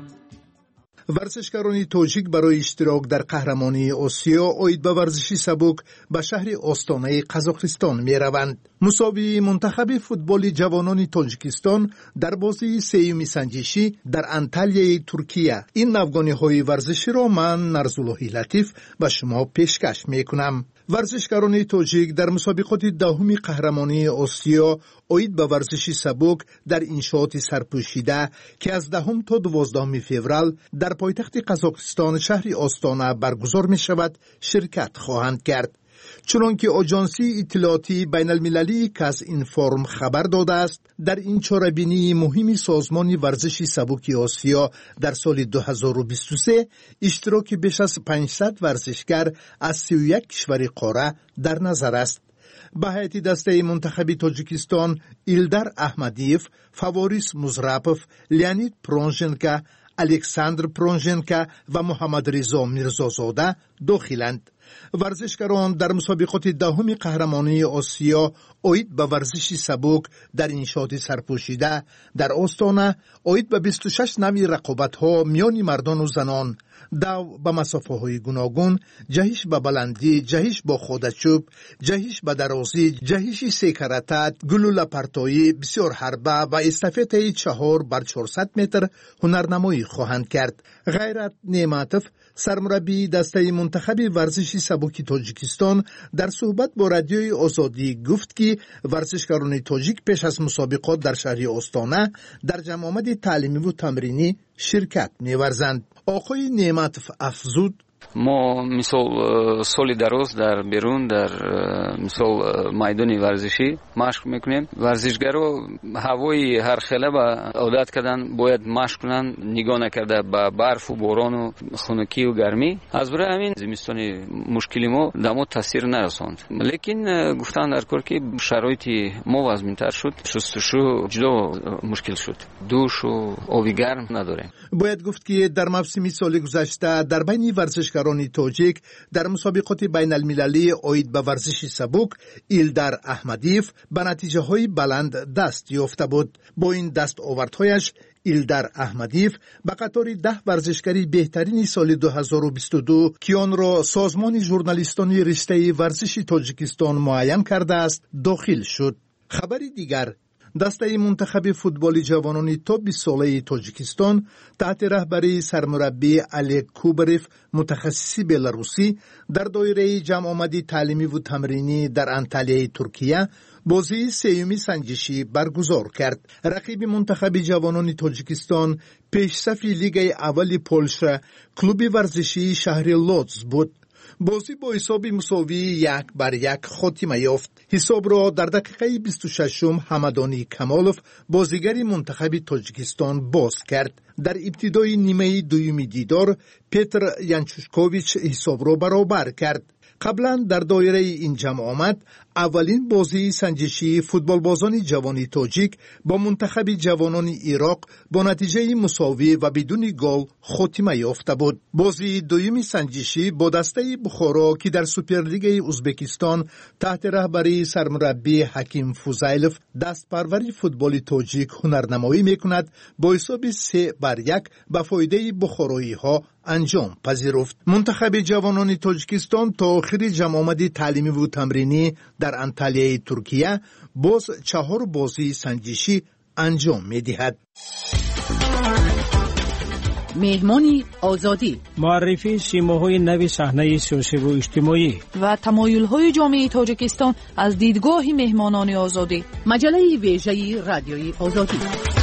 Speaker 22: ورزشکارانی توجیک برای اشتراک در قهرمانی آسیا اوید به ورزشی سبک به شهر آستانه قزاقستان می روند. مسابقه منتخب فوتبال جوانان تاجیکستان در بازی سیوم سنجشی در انتالیای ترکیه. این نوگانی های ورزشی را من نرزالله لطیف به شما پیشکش می کنم. ورزشکاران توجیک در مسابقات دهم قهرمانی آسیا اوید به ورزشی سبک در انشاءات سرپوشیده که از دهم تا دوازدهم فوریه در پایتخت قزاقستان شهر آستانه برگزار می شود شرکت خواهند کرد. چنانکه آژانسی اطلاعاتی بین المللی کاس اینفورم خبر داده است، در این چاره‌بینی مهم سازمان ورزشی سبک آسیا در سال دو هزار و بیست و سه اشتراک بیش از پانصد ورزشکار از سی و یک کشور قاره در نظر است. به هیئت دسته منتخب تاجیکستان ایلدار احمدیف، فاوریس مزرپوف، لیانید پرونژنکا، الکساندر پرونژنکا و محمد رضا میرزازاده داخلند. ورزشکاران در مسابقات دهم قهرمانی آسیا اوید به ورزشی سبک در انشاءات سرپوشیده در آستانه اوید به بیست و شش نوع رقابت‌ها میان مردان و زنان، دو به مسافه‌های گوناگون، جهش به بلندی، جهش با خودچوب، جهش به درازی، جهش سیکراتات، گلوله پرتایی، بسیار حربه و استافette چهار بر چهارصد متر هنرنمایی خواهند کرد. غیرت نعمتوف، سرمربی دسته منتخب ورزشی سبک تاجیکستان، در صحبت با رادیوی آزادی گفت که ورزشکاران تاجیک پیش از مسابقات در شهر آستانه در جمع تعلیمی و تمرینی شرکت می‌ورزند. آقای نعمتوف افزود:
Speaker 1: ما مثال سال دراز در بیرون در مثال میدان ورزشی مشق میکنیم. ورزشگرا هوای هر خله با عادت کردن باید مشق کنن، نگاه نکرده به برف و باران و خنکی و گرمی. از برای همین زمستانی مشکلی ما دما تاثیر نرساند. لیکن گفتن در کار که شرایط ما وزمین‌تر شد، شستشو جدا مشکل شد. دوش و آب گرم نداره.
Speaker 22: باید گفت که در موسم سال گذشته در بین ورزشکاران تاجیک در مسابقات بین المللی اید به ورزش سبک ایلدار احمدیف به نتیجه های بلند دست یافته بود. با این دست آوردهایش ایلدار احمدیف به قطار ده ورزشکاری بهترین سال دو هزار و بیست و دو که آن را سازمان ژورنالیستان رشته ورزش تاجیکستان معین کرده است داخل شد. خبری دیگر، دسته منتخب فوتبال جوانان تا بیست ساله تاجیکستان تحت رهبری سرمربی علی کوبریف متخصص بلاروسی در دایره جمع آمدی تعلیمی و تمرینی در انطالیه ترکیه بازی سیومی سنجشی برگزار کرد. رقیب منتخب جوانان تاجیکستان پیشصف لیگ اول پولشا کلوب ورزشی شهر لودز بود. بازی با حساب مساوی یک بر یک خاتمه یافت. حساب را در دقیقه بیست و ششم حمدانی کمالوف بازیگر منتخب تاجیکستان باز کرد. در ابتدای نیمه دوم دیدار پتر ینچوشکوویچ حساب را برابر کرد. قبلا در دایره این جمع آمد اولین بازی سنجشی فوتبال بازان جوانی تاجیک با منتخب جوانان عراق با نتیجه مساوی و بدون گل خاتمه یافته بود. بازی دومی سنجشی با دسته بخارا که در سوپرلیگ ازبکستان تحت رهبری سرمربی حکیم فوزایلوف دست پروری فوتبال تاجیک هنرنمایی میکند با حساب سه بر یک به فایده بخارایی ها انجام پذیرفت. منتخب جوانان تاجیکستان تا آخر جمع آمدی تعلیمی و تمرینی در انطالیه ترکیه باز چهار بازی سنجشی انجام می دهد.
Speaker 5: مهمانی آزادی،
Speaker 3: معرفی سیماهای نوی صحنه سیاسی و اجتماعی
Speaker 5: و تمایل‌های جامعه تاجیکستان از دیدگاه مهمانان آزادی. مجله ویژه رادیوی آزادی.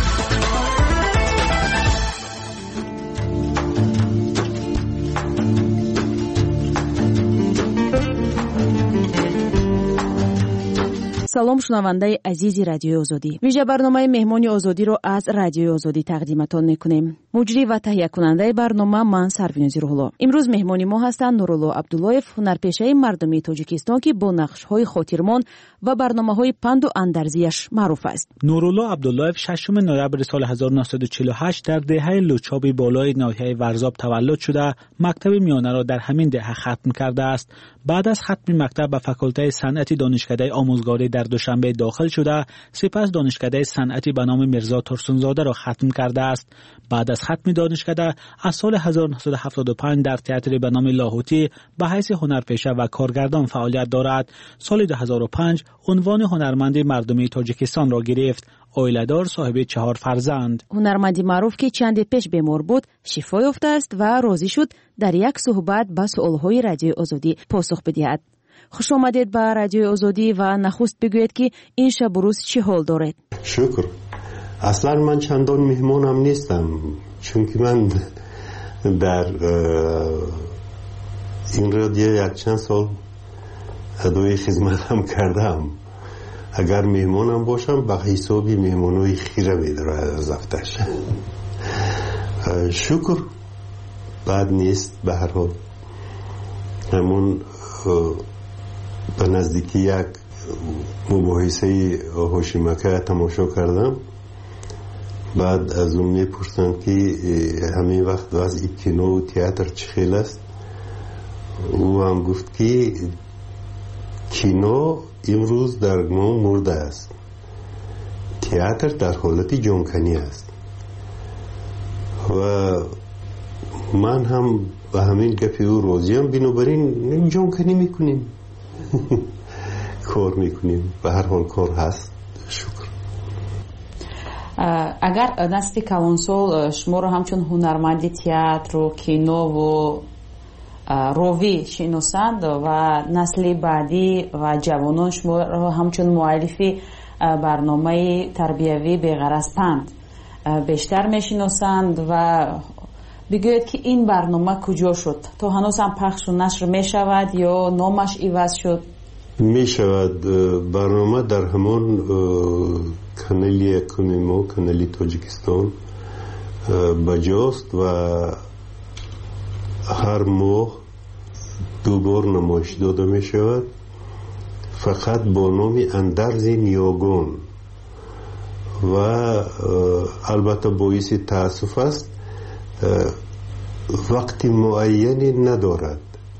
Speaker 13: салом шунавандаи азизи радиои озодӣ. вижа барномаи меҳмони озодиро аз радиои озодӣ тақдиматон мекунем. муҷрӣ ва таҳиякунандаи барнома ман сарвинози рӯҳулло. имрӯз меҳмони мо ҳастанд нурулло абдуллоев, ҳунарпешаи мардумии тоҷикистон ки бо нақшҳои хотирмон ва барномаҳои панду андарзияш маъруф аст.
Speaker 3: нурулло абдуллоев шашум ноябри соли ҳазору нӯҳсаду чилу ҳашт дар деҳаи лучоби болои ноҳияи варзоб таваллуд шуда мактаби миёнаро дар ҳамин деҳа хатм кардааст. баъд аз хатми мактаб ба факултаи санъати донишкадаи омӯзгорӣ дар душанбе дохил шуда сипас донишкадаи санъати ба номи мирзо турсунзодаро хатм кардааст. баъд аз хатми донишкада аз соли ҳазору нӯҳсаду ҳафтоду панҷ дар театри ба номи лоҳутӣ ба ҳайси ҳунарпеша ва коргардон фаъолият дорад. соли ду ҳазору панҷ унвони ҳунарманди мардумии тоҷикистонро гирифт. оиладор, соҳиби чаҳор фарзанд.
Speaker 13: ҳунарманди маъруф ки чанде пеш бемор буд шифо ёфтааст ва розӣ шуд дар як суҳбат ба суолҳои радиои озодӣ посух бидиҳад. хуш омадед ба радиои озодӣ ва нахуст бигӯед ки ин шабу рӯз чӣ ҳол доред?
Speaker 23: шукр. аслан ман чандон меҳмонам нестам, чунки ман дар ин радио якчанд сол адои хизматам кардам. агар меҳмонам бошам ба ҳисоби меҳмонои хира медорад аз афташ. шукр, бад нест. ба ҳар ҳол ҳамон ба наздики як мубоҳисаи ҳошимака тамошо кардам. баъд аз он мепурсанд ки ҳамин вақт вазъи кинову театр чӣ хел аст. ӯ ҳам гуфт ки кино имрӯз дар мо мурда аст, театр дар ҳолати ҷонканӣ аст. ва ман ҳам ба ҳамин гапи ӯ розиам. бинобар ин ҷонканӣ мекунем, кор мекунем. ба ҳар ҳол кор ҳаст. шукр.
Speaker 5: агар насли калонсол шуморо ҳамчун ҳунарманди театру кинову ровӣ шиносанд ва насли баъдӣ ва ҷавонон шуморо ҳамчун муаллифи барномаи тарбиявӣ беғараз панд бештар мешиносанд ва بگوید که این برنامه کجا شد؟ تا هنوز هم پخش و نشر می شود یا نامش عوض شد؟
Speaker 23: می شود. برنامه در همان کانال یکم ما، کانال تاجیکستان بجاست و هر ماه دو بار نمایش داده می شود، فقط با نام اندرز نیاگان. و البته باعث تاسف است وقت معینی ندارد،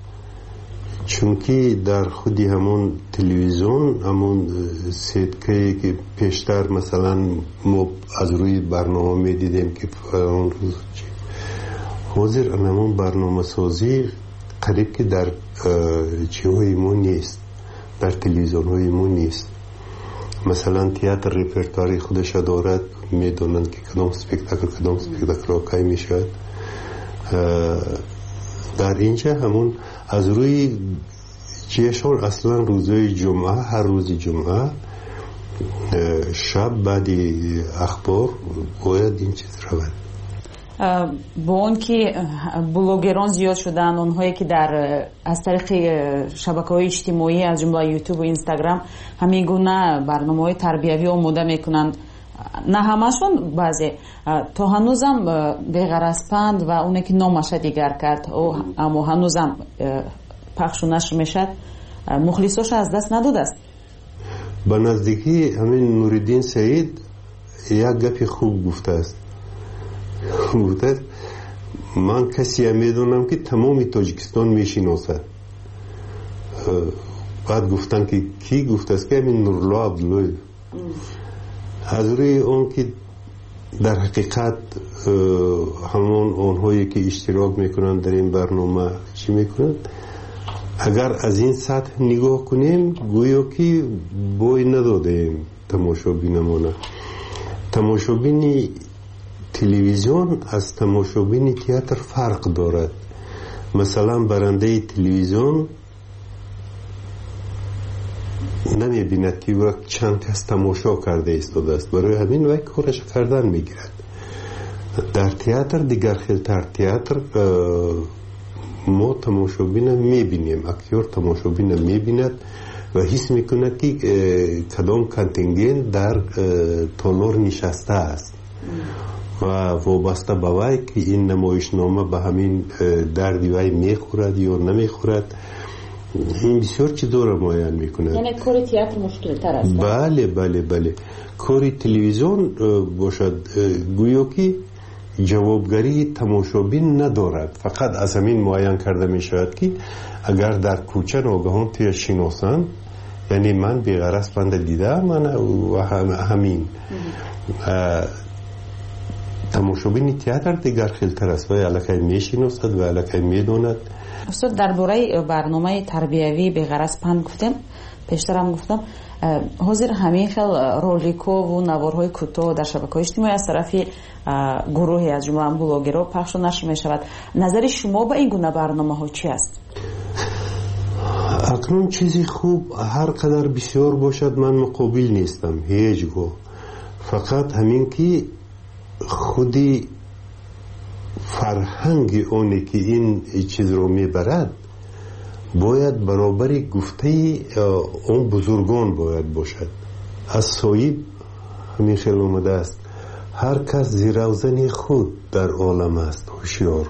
Speaker 23: چونکه در خودی همون تلویزیون همون سیتکه که پیشتر مثلا ما از روی برنامه می دیدیم که اون روز حاضر همون برنامه سازی قریب که در چیهای ما نیست، در تلویزیون های ما نیست. مثلا تئاتر رپرتواری خودش دارد، میدونند که کدام اسپکتاکل کدام اسپکتاکل کی میشود. در اینجا همون از روی جشن اصلا روزهای جمعه، هر روز جمعه شب بعد اخبار باید این چیز رود.
Speaker 5: با اون که بلوگران زیاد شدن، اونهایی که در از طریق شبکه‌های اجتماعی از جمله یوتیوب و اینستاگرام همین گونه برنامه‌های تربیوی آماده میکنند، نه همشون، بعضی تا هنوزم بغرض‌پند و اونی که نامش دیگر کرد اما هنوزم پخش و نشر میشد، مخلصاش از دست نداده است.
Speaker 23: به نزدیکی همین نوردین سعید یک گپی خوب گفته است. گفته است من کسی میدونم که تمام تاجیکستان میشناسد. بعد گفتن که کی؟ گفته است که همین نورالله عبدالله. از روی اون که در حقیقت همون اونهایی که اشتراک میکنن در این برنامه چی میکنن، اگر از این سطح نگاه کنیم گویا که بوی ندادیم تماشابینمونه. تماشابین تلویزیون از تماشابین تئاتر فرق دارد. مثلا برنده تلویزیون نمی بیند که وقت چند کس تماشا کرده ایستاده است، برای همین وقت کارش کردن میگیرد. در تئاتر دیگر خیلتر، تئاتر ما تماشابین میبینیم، اکتور تماشابین میبیند و حس میکند که کدام کانتینگن در تالار نشسته است و وابسته به وی که این نمایشنامه به همین دردی وی میخورد یا نمیخورد. این بسیار چیزا را معین میکند.
Speaker 5: یعنی کار تئاتر مشکل تر است.
Speaker 23: بله بله بله. کار تلویزیون باشد گویا که جوابگری تماشابین ندارد، فقط از همین معین کرده می شود که اگر در کوچه ناگهان توی شناسان، یعنی من بی‌غرض بنده دیدم من و همین تماشابین تئاتر دیگر خیلتر است و الکی می شناسد و الکی می داند.
Speaker 5: استاد درباره برنامه تربیوی بی‌غرض پند گفتم، پیشتر هم گفتم حاضر همین خیل رولیکو و نوارهای کوتاه در شبکه‌های اجتماعی از طرف گروهی از جمله بلاگرها پخش و نشر می شود. نظر شما به این گونه برنامه ها چی است؟
Speaker 23: اکنون چیزی خوب هر قدر بسیار باشد من مقابل نیستم هیچ گو، فقط همین که خودی فرهنگ اونی که این چیز رو میبرد باید برابری گفته اون بزرگان باید باشد. از صاحب همین خیلی اومده است هر کس زیروزن خود در عالم است هوشیار،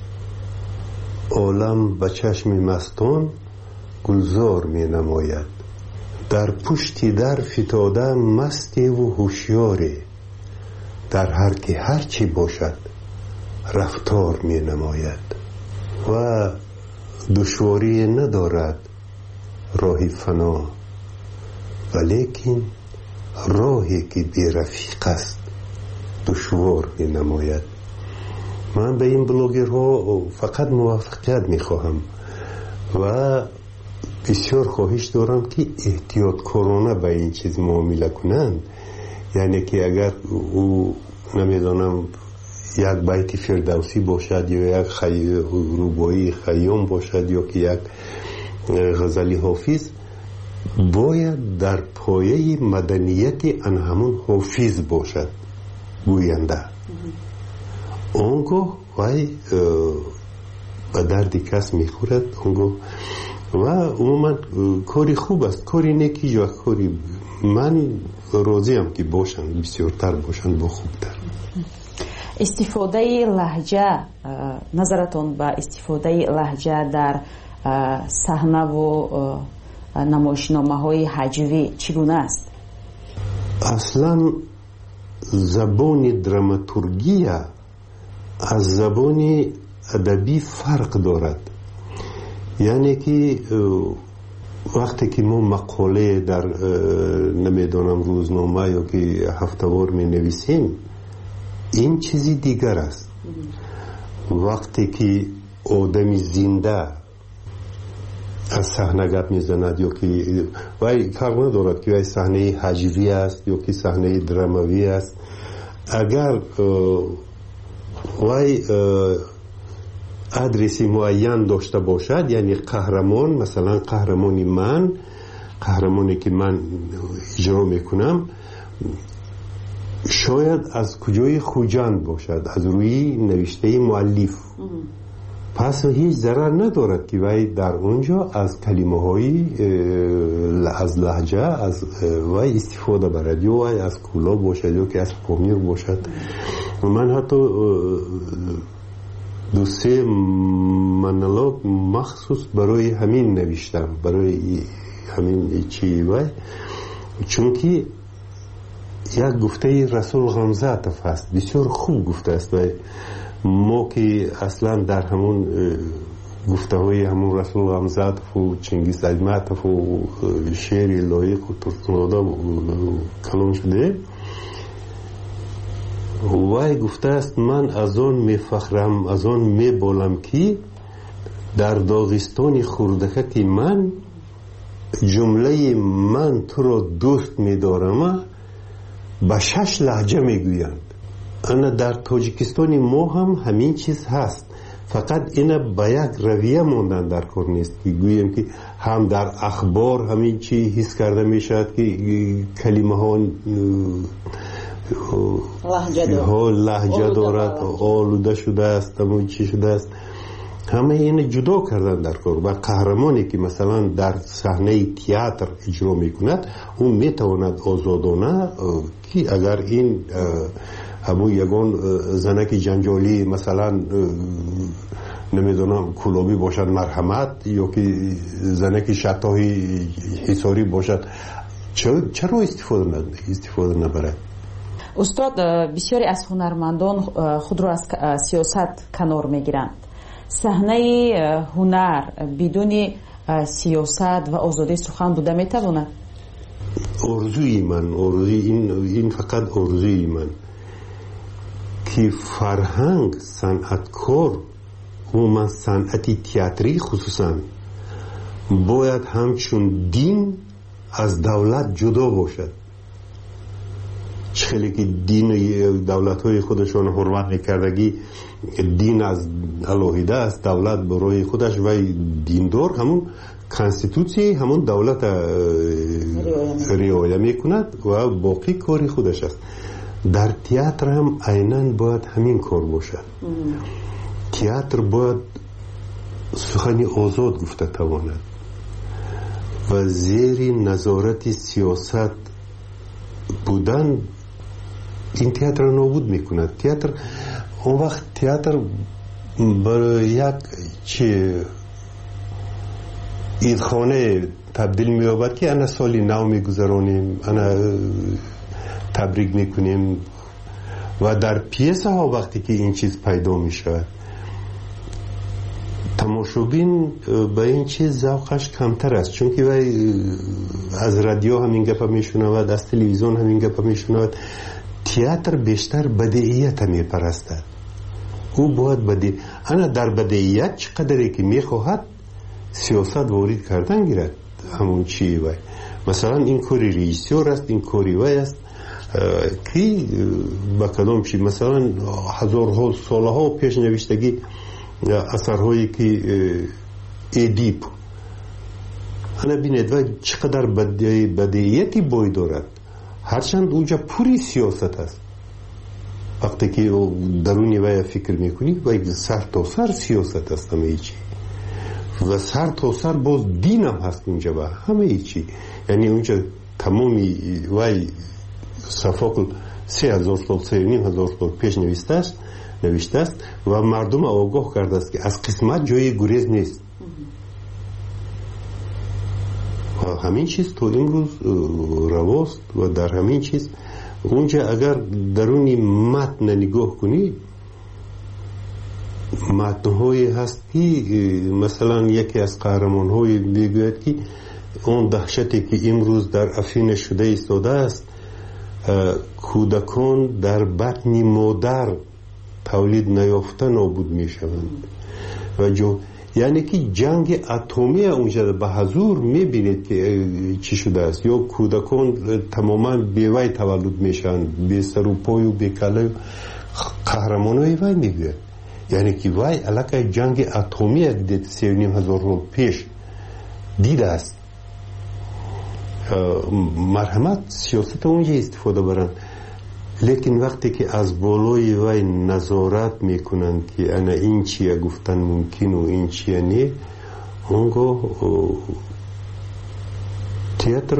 Speaker 23: عالم به چشم مستان گلزار می نماید، در پشتی در فتاده مستی و هوشیاری، در هر که هر چی باشد رفتار می نماید و دشواری ندارد راهی فنا، ولیکن راهی که بی رفیق است دشوار می نماید. من به این بلاگرها فقط موفقیت می خواهم و بسیار خواهش دارم که احتیاط کارانه به این چیز معامله کنند. یعنی که اگر او نمیدانم یک بیت فردوسی باشد یا یک خی... روبایی خیام باشد یا که یک غزلی حافظ، باید در پایه مدنیت ان همون حافظ باشد گوینده. آنگاه وای به درد کس میخورد اونگو و عموما کاری خوب است، کاری نیکی یا کاری من راضیم که باشن، بسیارتر باشن با خوبتر.
Speaker 5: استفاده لهجه، نظرتون به استفاده لهجه در صحنه و نمایشنامه های هجوی چگونه است؟
Speaker 23: اصلا زبان دراماتورگی از زبان ادبی فرق دارد. یعنی که وقتی که ما مقاله در نمیدونم روزنامه یا که هفته‌وار می نویسیم این چیزی دیگر است. وقتی که آدمی زنده از صحنه گپ میزند یا که وای کار ندارد که وای صحنه هجوی است یا که صحنه دراموی است، اگر وای ادرسی معین داشته باشد، یعنی قهرمان، مثلا قهرمانی من، قهرمانی که من اجرا میکنم شاید از کجای خوجند باشد، از روی نوشته مؤلف، پس هیچ ضرر ندارد که وای در اونجا از کلمه های از لهجه از وای استفاده برد، یا وای از کولا باشد یا که از پامیر باشد. من حتی دو سه منالوگ مخصوص برای همین نوشتم، برای همین چی وای، چون که یک گفته رسول غمزاتف هست، بسیار خوب گفته است. وای ما که اصلا در همون گفته های همون رسول غمزاتف و چنگیز عظمتف و شعر لایق و ترسناده کلام شده، وای گفته است من از آن می فخرم، از آن می بولم که در داغستان خوردکه که من جمله من تو را دوست می دارم به شش لهجه می گویند. انا در تاجیکستان ما هم همین چیز هست، فقط اینا به یک رویه موندن در کار نیست که گوییم که هم در اخبار همین چی حس کرده می شود که کلمه ها لهجه دارد، آلوده شده است، همون چی شده است، همه این جدا کردن در کار. و قهرمانی که مثلا در صحنه تئاتر اجرا میکند اون میتواند آزادانه که اگر این همون یگان زنک جنجالی مثلا نمیدونم کلابی باشد مرحمت، یا که زنک شتاهی حساری باشد، چرا استفاده استفاده نبرد؟
Speaker 5: استاد، بسیاری از هنرمندان خود را از سیاست کنار میگیرند. صحنه هنر بدون سیاست و آزادی سخن بوده میتواند؟
Speaker 23: آرزوی من، آرزوی این این فقط آرزوی من که فرهنگ، صنعتکار و من صنعتی تئاتری خصوصا باید همچون دین از دولت جدا باشد. خیلی که دین دولت های خودشون حرمت نکردگی، دین از الهیده است، دولت برای خودش و دیندار همون کانستیتوسی همون دولت رعایت میکند و باقی کاری خودش است. در تئاتر هم عیناً باید همین کار باشد. تئاتر باید سخنی آزاد گفته تواند و زیر نظارت سیاست بودن این تئاتر نابود میکند. تئاتر اون وقت تئاتر برای یک چه ایدخانه تبدیل می‌یابد که انا سالی نو میگذرانیم، انا تبریک میکنیم و در پیسه ها وقتی که این چیز پیدا میشود تماشابین به این چیز ذوقش کمتر است، چون که از رادیو همین گپ میشنود، از تلویزیون همین گپ میشنود. تئاتر بیشتر بدیهیت میپرستد، او باید بدی انا در بدیهیت چقدری که میخواهد سیاست وارد کردن گیرد. همون چی وای مثلا این کاری رئیسیور است، این کاری وای است که با کدام چی مثلا هزارها سالها پیش نوشتگی اثرهایی که ادیپ انا بینید و چقدر بدیهیتی بای دارد، هرچند اونجا پوری سیاست است. وقتی که درونی وای فکر میکنی وای سر تا سر سیاست است همه چی و سر تا سر باز دین هم هست اونجا و همه چی یعنی اونجا تمامی وای صفاکل سه هزار سال سه نیم هزار سال پیش نوشته است نوشته است و مردم آگاه کرده است که از قسمت جای گریز نیست و همین چیز تو امروز رواست و در همین چیز اونجا اگر درونی متن نگاه کنی متن‌هایی هست که مثلا یکی از قهرمان‌های میگوید که اون دهشتی که امروز در افیون شده ایستاده است کودکان در بطن مادر تولید نیافته نابود میشوند و جو یعنی که جنگ اتمی اونجا به حضور میبینید که چی شده است یا کودکان تماما بیوی تولد میشن بی سر و پای و بی کله قهرمانای وی میگوید یعنی که وی علاقه جنگ اتمی دید سی و نیم هزار سال پیش دیده است مرحمت سیاست اونجا استفاده برن لیکن وقتی که از بالای وی نظارت میکنند که انا این چیه گفتن ممکن و این چیه نه اونگاه تئاتر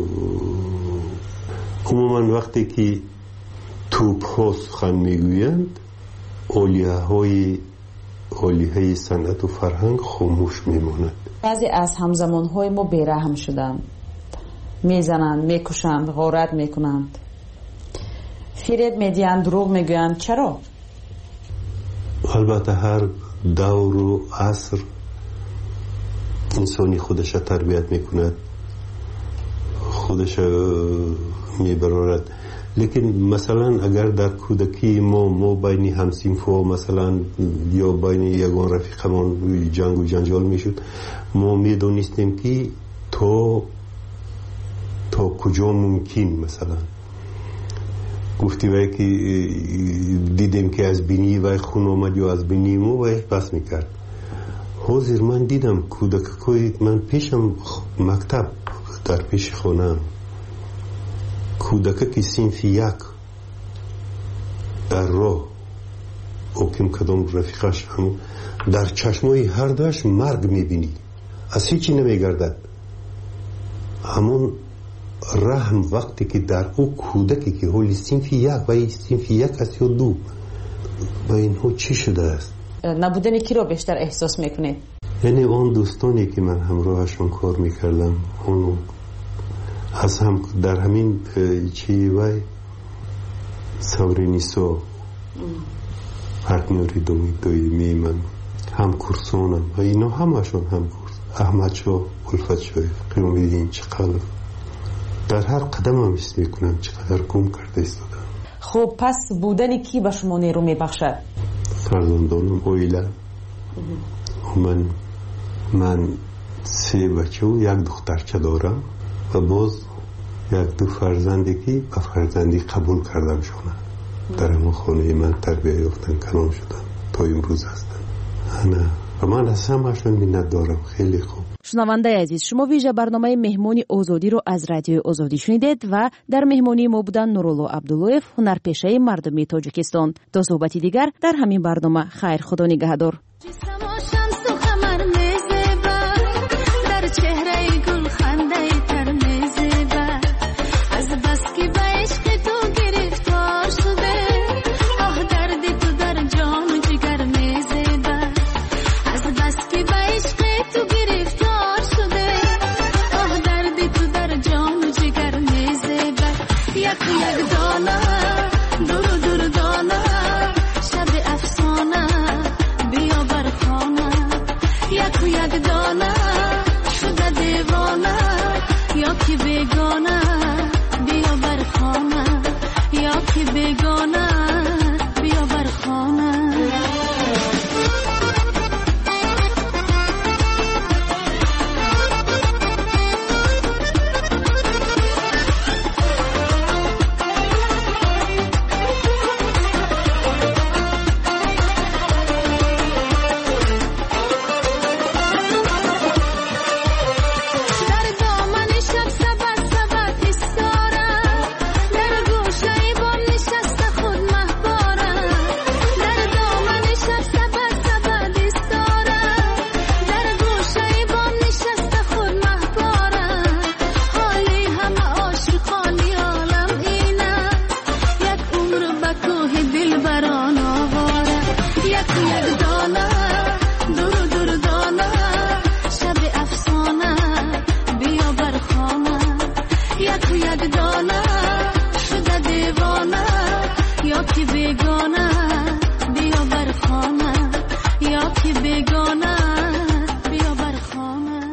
Speaker 23: عموما وقتی که توپ ها سخن میگویند اولیه های اولیه های صنعت و فرهنگ خاموش میماند
Speaker 5: بعضی از همزمان های ما بیرحم شدند میزنند میکشند غارت میکنند فریب میدیند دروغ میگویند چرا؟
Speaker 23: البته هر دور و عصر انسانی خودش تربیت میکند خودش میبرارد لیکن مثلا اگر در کودکی ما ما بین همسینفا مثلا یا بین یگان رفیقمان جنگ و جنجال میشد ما میدونستیم که تا تا کجا ممکن مثلا گفتی وای که دیدیم که از بینی وای خون آمد یا از بینی مو وای بس میکرد حاضر من دیدم کودکای من پیشم مکتب در پیش خونم کودک که صنف یک در راه اوکیم کدام رفیقش هم در چشمای هر دوش مرگ میبینی از هیچی نمیگردد همون رحم وقتی که در او کودکی که حالی صنف یک و این صنف یک است یا دو و اینها چی شده است
Speaker 5: نبودن کی رو بیشتر احساس میکنید
Speaker 23: یعنی اون دوستانی که من همراهشون کار میکردم اون از هم در همین چی وای سورینیسو پارتنری دومی دویمی من هم کورسونم و اینا همشون هم کورس احمد شو الفت شوی قیام بیدین چقدر در هر قدم هم حس میکنم چقدر گم کرده ایستادم
Speaker 5: خب پس بودن کی به شما نیرو میبخشد؟
Speaker 23: فرزندانم اویله من من سه بچه و یک دخترچه دارم و باز یک دو فرزندی که به فرزندی قبول کردم شونه در همون خانه من تربیه یافتن کلام شدن تا امروز هستن انا و من از همشون منت دارم خیلی خوب.
Speaker 13: شنونده عزیز شما ویژه برنامه مهمانی آزادی رو از رادیو آزادی شنیدید و در مهمانی ما بودن نورالله عبداللویف هنرپیشه مردمی تاجیکستان. تا صحبتی دیگر در همین برنامه خیر خدا نگهدار.
Speaker 15: در دامن شب سبز
Speaker 6: که بیگانه بیا بر خانه یا که بیگانه بیا بر خانه.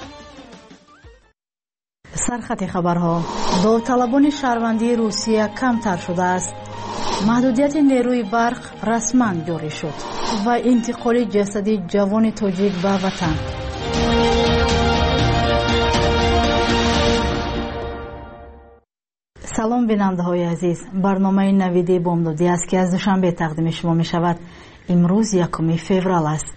Speaker 7: سرخط خبرها. داوطلبان شهروندی روسیه کمتر شده است. محدودیت نیروی برق رسما جاری شد و انتقال جسد جوان تاجیک به وطن. سلام بیننده های عزیز، برنامه نویدی بامدادی است که از دوشنبه تقدیم شما می شود. امروز یکم فوریه است.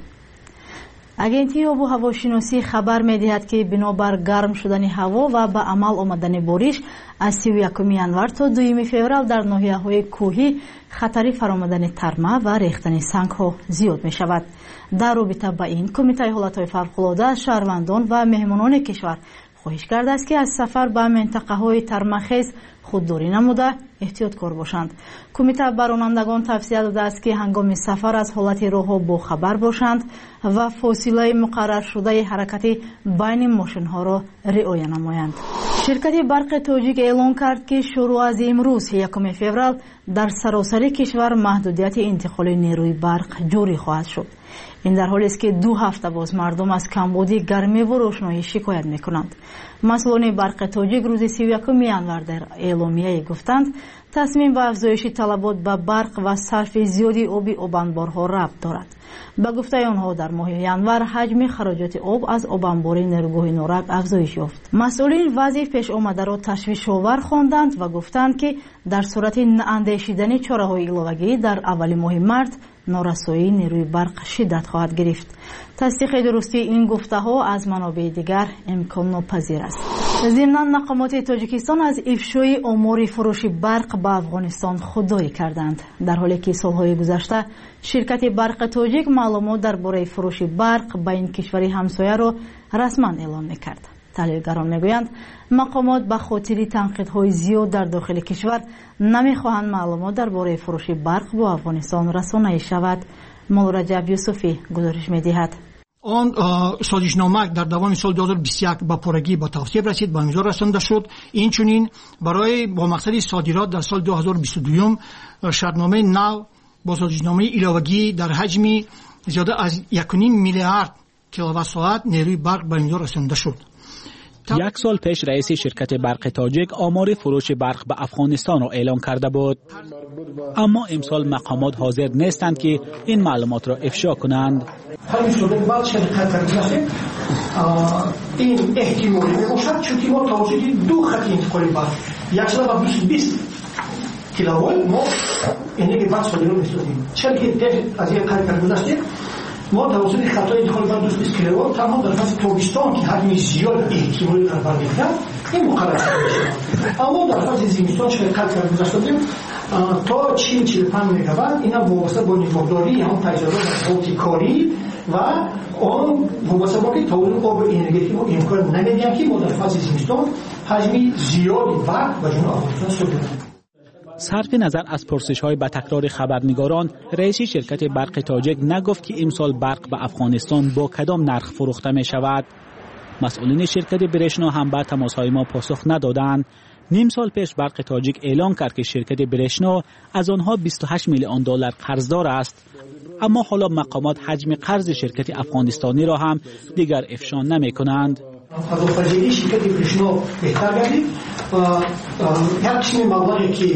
Speaker 7: агентии обу ҳавошиносӣ хабар медиҳад ки бинобар гарм шудани ҳаво ва ба амал омадани бориш аз сию якуми январ то дуюми феврал дар ноҳияҳои кӯҳӣ хатари фаромадани тарма ва рехтани сангҳо зиёд мешавад. дар робита ба ин кумитаи ҳолатҳои фавқулода аз шаҳрвандон ва меҳмонони кишвар хоҳиш кардааст ки аз сафар ба минтақаҳои тармахез худдорӣ намуда эҳтиёткор бошанд. кумита ба ронандагон тавсия додааст ки ҳангоми сафар аз ҳолати роҳҳо бохабар бошанд ва фосилаи муқарраршудаи ҳаракати байни мошинҳоро риоя намоянд. ширкати барқи тоҷик эълон кард ки шурӯъ аз имрӯз якуми феврал дар саросари кишвар маҳдудияти интиқоли нерӯи барқ ҷорӣ хоҳад шуд. ин дар ҳолест ки ду ҳафта боз мардум аз камбуди гармиву рӯшноӣ шикоят мекунанд. масъулони барқи тоҷик рӯзи си якуми январ дар эъломияе гуфтанд тасмим ба афзоиши талабот ба барқ ва сарфи зиёди оби обанборҳо рабт дорад. ба гуфтаи онҳо дар моҳи январ ҳаҷми хароҷоти об аз обанбори нерӯгоҳи норак афзоиш ёфт. масъулин вазъи пешомадаро ташвишовар хонданд ва гуфтанд ки дар сурати наандешидани чораҳои иловагӣ дар аввали моҳи март норасоии нерӯи барқ шиддат хоҳад гирифт. тасдиқи дурустии ин гуфтаҳо аз манобеи дигар имконнопазир аст. зимнан мақомоти тоҷикистон аз ифшои омори фурӯши барқ ба афғонистон худдорӣ карданд. дар ҳоле ки солҳои гузашта ширкати барқи тоҷик маълумот дар бораи фурӯши барқ ба ин кишвари ҳамсояро расман эълон мекард. таҳлилгарон мегӯянд мақомот ба хотири танқидҳои зиёд дар дохили кишвар намехоҳанд маълумот дар бораи фурӯши барқ бо афғонистон расонаӣ шавад. молраҷаб юсуфӣ гузориш медиҳад.
Speaker 2: он созишнома дар давоми соли ду ҳазору бисту як ба порагӣ ба тавсиеб расид, ба имзо расонда шуд. инчунин барои бо мақсади содирот дар соли ду ҳазору бисту ду шартномаи нав бо созишномаи иловагӣ дар ҳаҷми зиёда аз якуним миллиард киловаттсоат нерӯи барқ ба имзо расонда шуд.
Speaker 3: یک سال پیش رئیس شرکت برق تاجیک آمار فروش برق به افغانستان را اعلام کرده بود، اما امسال مقامات حاضر نیستند که این معلومات را افشا کنند.
Speaker 2: این احتمالی میباشد چون ما تا وجودی دو خط انتقالی برق یک سال با بیست کیلووات ما انرژی برق صادرات می‌سازیم. چرا که از یک کار گذشته ما توسط خطای انتقال برق بیست کیلووات تنها در فصل تابستان که حجم زیاد احتمالی در برق می‌گیرد این مقرر شده. اما در فصل زمستان چه کار گذشته تا چهل تا چهل و پنج مگاوات اینا وابسته با نگهداری هم تجهیزات صوتی کاری و آن وابسته با که تولید آب انرژی ما امکان نمیدیم که ما در فصل زمستان حجم زیادی برق به جمهوری افغانستان صادر کنیم.
Speaker 3: صرف نظر از پرسش‌های با تکرار خبرنگاران، رئیس شرکت برق تاجیک نگفت که امسال برق به افغانستان با کدام نرخ فروخته می شود. مسئولین شرکت برشنا هم به تماس‌های ما پاسخ ندادند. نیم سال پیش برق تاجیک اعلام کرد که شرکت برشنا از آنها بیست و هشت میلیون دلار قرضدار است، اما حالا مقامات حجم قرض شرکت افغانستانی را هم دیگر افشا نمی کنند.
Speaker 2: پرداخت‌پذیری شرکت برشنا بهتر گردید و یک قسم مبلغی که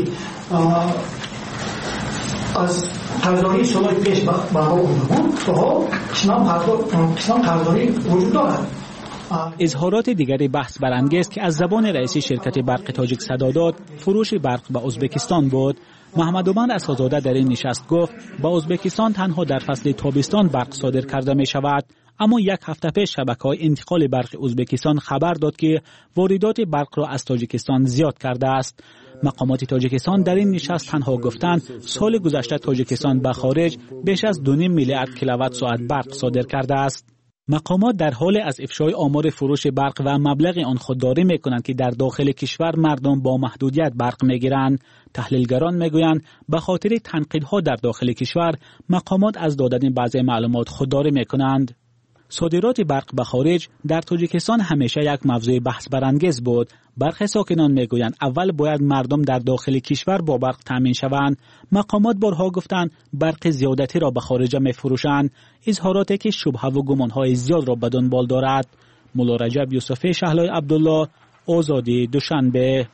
Speaker 2: از قرضداری سالهای پیش به حال آمده بود تا قسم قرضداری وجود دارد.
Speaker 3: اظهارات دیگری بحث برانگیز که از زبان رئیس شرکت برق تاجیک صدا داد فروش برق به ازبکستان بود. محمدومند اسدزاده در این نشست گفت با ازبکستان تنها در فصل تابستان برق صادر کرده می شود، اما یک هفته پیش شبکه‌های انتقال برق ازبکستان خبر داد که واردات برق را از تاجیکستان زیاد کرده است. مقامات تاجیکستان در این نشست تنها گفتند سال گذشته تاجیکستان به خارج بیش از دو نیم میلیارد کیلووات ساعت برق صادر کرده است. مقامات در حال از افشای آمار فروش برق و مبلغ آن خودداری میکنند که در داخل کشور مردم با محدودیت برق میگیرند. تحلیلگران میگویند به خاطر تنقیدها در داخل کشور مقامات از دادن بعضی معلومات خودداری میکنند. صادرات برق به خارج در تاجیکستان همیشه یک موضوع بحث برانگیز بود. برخی ساکنان میگویند اول باید مردم در داخل کشور با برق تامین شوند. مقامات بارها گفتند برق زیادتی را به خارج میفروشند. اظهاراتی که شبهه و گمانهای زیاد را به دنبال دارد. مولا رجب یوسفی شهلای عبدالله، آزادی، دوشنبه.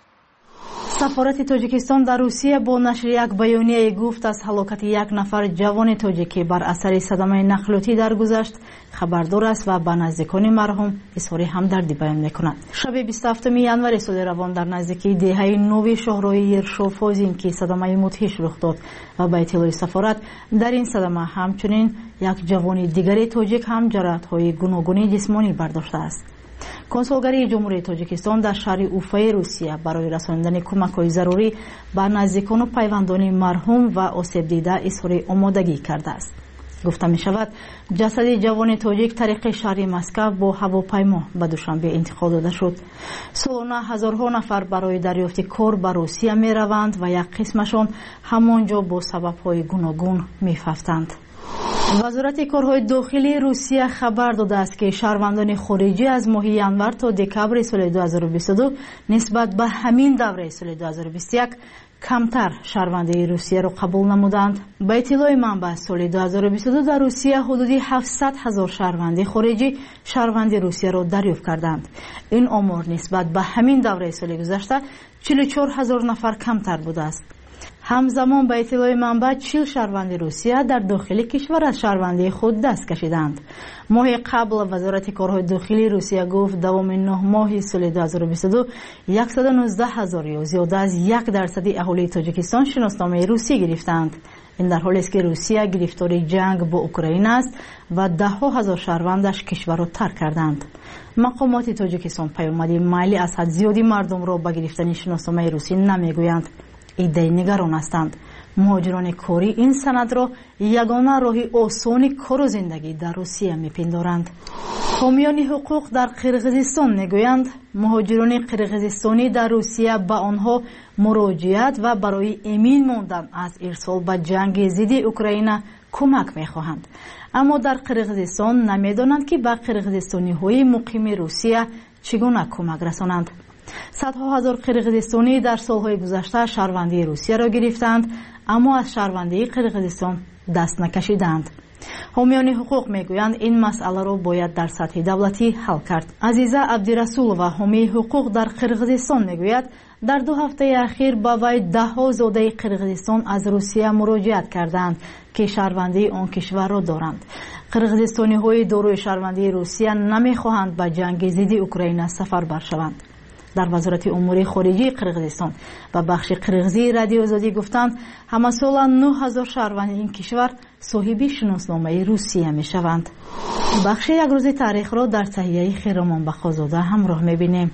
Speaker 7: سفارت تاجیکستان در روسیه با نشر یک بیانیه گفت از هلاکت یک نفر جوان تاجیکی بر اثر صدمه نقلیاتی درگذشت خبردار است و به نزدیکان مرحوم اظهار همدردی بیان می‌کند. شب بیست و هفتم ژانویه سال روان در نزدیکی دهه نو شهرهای یرشوفوزین که صدمه مدهش رخ داد و به اطلاع سفارت در این صدمه همچنین یک جوان دیگری تاجیک هم جراحت‌های گوناگون جسمانی برداشته است. کنسولگری جمهوری تاجیکستان در شهر اوفای روسیه برای رساندن کمک‌های ضروری به نزدیکان و پیوندان مرحوم و آسیب دیده اظهار آمادگی کرده است. گفته می شود جسد جوان تاجیک طریق شهر مسکو با هواپیما به دوشنبه انتقال داده شد. سالانه هزارها نفر برای دریافت کار به روسیه می روند و یک قسمشان همانجا با سبب‌های گوناگون می ففتند. وزارت کارهای داخلی روسیه خبر داده است که شهروندان خارجی از ماه ژانویه تا دکبر سال دو هزار و بیست و دو نسبت به همین دوره سال دو هزار و بیست و یک کمتر شهروندی روسیه را قبول نمودند. به اطلاع منبع سال دو هزار و بیست و دو در روسیه حدود هفتصد هزار شهروندی خارجی شهروندی روسیه را دریافت کردند. این آمار نسبت به همین دوره سال گذشته چهل و چهار هزار نفر کمتر بوده است. همزمان به اطلاع منبع چهل شهروند روسیه در داخل کشور از شهروندی خود دست کشیدند. ماه قبل وزارت کارهای داخلی روسیه گفت دوام نه ماه سال دو هزار و بیست و دو صد و نوزده هزار یا زیاده از یک درصد اهالی تاجیکستان شناسنامه روسی گرفتند. این در حالی است که روسیه گرفتار جنگ با اوکراین است و ده ها هزار شهروندش کشور را ترک کردند. مقامات تاجیکستان پیامد مالی از حد زیادی مردم را به گرفتن شناسنامه روسی نمیگویند. ایده نگران هستند. مهاجران کاری این سند را یگانه راه آسان کار و زندگی در روسیه میپندارند. حامیان حقوق در قرقیزستان میگویند مهاجران قرقیزستانی در روسیه به آنها مراجعت و برای امین ماندن از ارسال به جنگ ضد اوکراین کمک میخواهند، اما در قرقیزستان نمیدانند که به قرقیزستانی های مقیم روسیه چگونه کمک رسانند. صدها هزار قرقیزستانی در سالهای گذشته شهروندی روسیه را گرفتند اما از شهروندی قرقیزستان دست نکشیدند. حامیان حقوق میگویند این مسئله را باید در سطح دولتی حل کرد. عزیزه عبدالرسولова حامی حقوق در قرقیزستان میگوید در دو هفته اخیر با وی ده ها زاده قرقیزستان از روسیه مراجعت کردند که شهروندی آن کشور را دارند. قرقیزستانی های دارای شهروندی روسیه نمیخواهند به جنگ ضد اوکراین سفربر شوند. در وزارت امور خارجه قرقیزستان و بخش قرقیزی رادیو آزادی گفتند همه سال نه هزار شهروند این کشور صاحب شناسنامه روسیه می شوند. بخش یک روز تاریخ را در تهیه خیرمان بخازاده همراه می بینیم.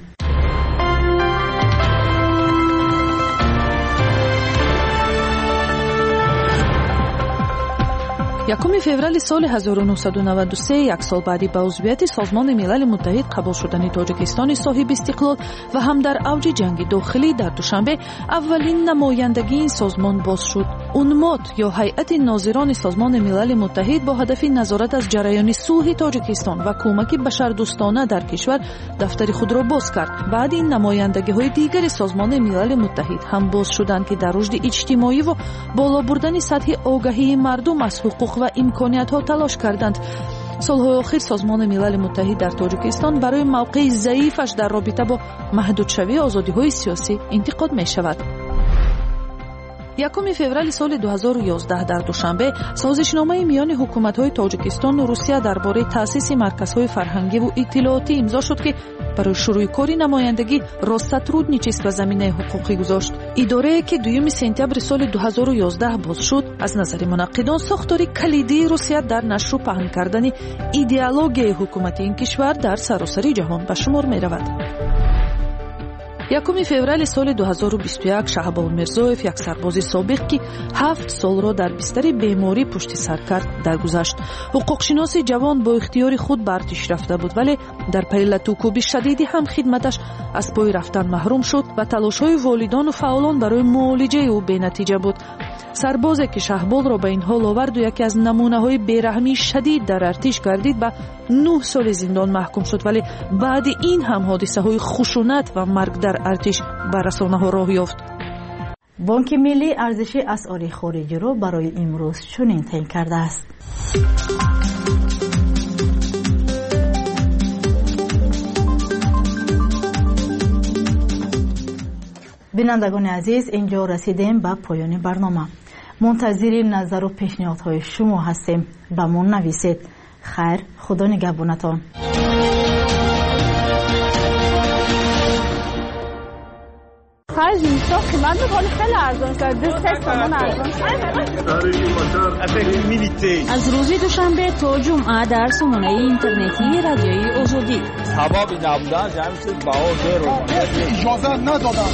Speaker 8: یکم فеврали соли ҳазору нуҳсаду наваду се як сол баъди ба узвияти созмони милали муттаҳид қабул шудани тоҷикистони соҳиби истиқлол ва ҳам дар авҷи ҷанги дохилӣ дар душанбе аввалин намояндагии ин созмон боз шуд. унмот ё ҳайати нозирони созмони милали муттаҳид бо ҳадафи назорат аз ҷараёни сулҳи тоҷикистон ва кӯмаки башардӯстона дар кишвар дафтари худро боз кард. баъди ин намояндагиҳои дигари созмони милали муттаҳид ҳам боз шуданд ки дар рушди иҷтимоиву боло бурдани сатҳи огаҳии мардум аз ҳуқуқ ва имкониятҳо талош карданд. солҳои охир созмони милали муттаҳид дар тоҷикистон барои мавқеи заифаш дар робита бо маҳдудшавии озодиҳои сиёсӣ интиқод мешавад. якуми феврали соли ду ҳазору ёздаҳ дар душанбе созишномаи миёни ҳукуматҳои тоҷикистону русия дар бораи таъсиси марказҳои фарҳангиву иттилоотӣ имзо шуд ки барои шурӯъи кори намояндагӣ россотрудничество заминаи ҳуқуқӣ гузошт. идорае ки дуюми сентябри соли ду ҳазору ёздаҳ боз шуд аз назари мунаққидон сохтори калидии русия дар нашру паҳн кардани идеологияи ҳукумати ин кишвар дар саросари ҷаҳон ба шумор меравад. якуми феврали соли ду ҳазору бисту як шаҳбол мирзоев як сарбози собиқ ки ҳафт солро дар бистари беморӣ пушти сар кард даргузашт. ҳуқуқшиноси ҷавон бо ихтиёри худ ба артиш рафта буд, вале дар пайи латӯкӯби шадиди ҳам хидматаш аз пой рафтан маҳрум шуд ва талошҳои волидону фаъолон барои муолиҷаи ӯ бенатиҷа буд. сарбозе ки шаҳболро ба ин ҳол оварду яке аз намунаҳои бераҳмии шадид дар артиш гардид ба нӯҳ соли зиндон маҳкум шуд, вале баъди ин ҳам ҳодисаҳои хушунат ва марг дар артиш ба расонаҳо роҳ ёфт.
Speaker 7: бонки миллӣ арзиши асъори хориҷиро барои имрӯз чунин таъин кардааст. бинандагони азиз, инҷо расидем ба поёни барнома. мунтазири назару пешниҳодҳои шумо ҳастем. ба мон нависед. хайр, худо нигаҳбонатон.
Speaker 6: خرج نیستا قیمت میکنه خیلی ارزان شد. دوست سامان ارزان
Speaker 10: از روز دوشنبه تا جمعه در سامانه اینترنتی رادیوی آزادی.
Speaker 11: سبب نبودن جمعیت بها زیر اجازه ندادن.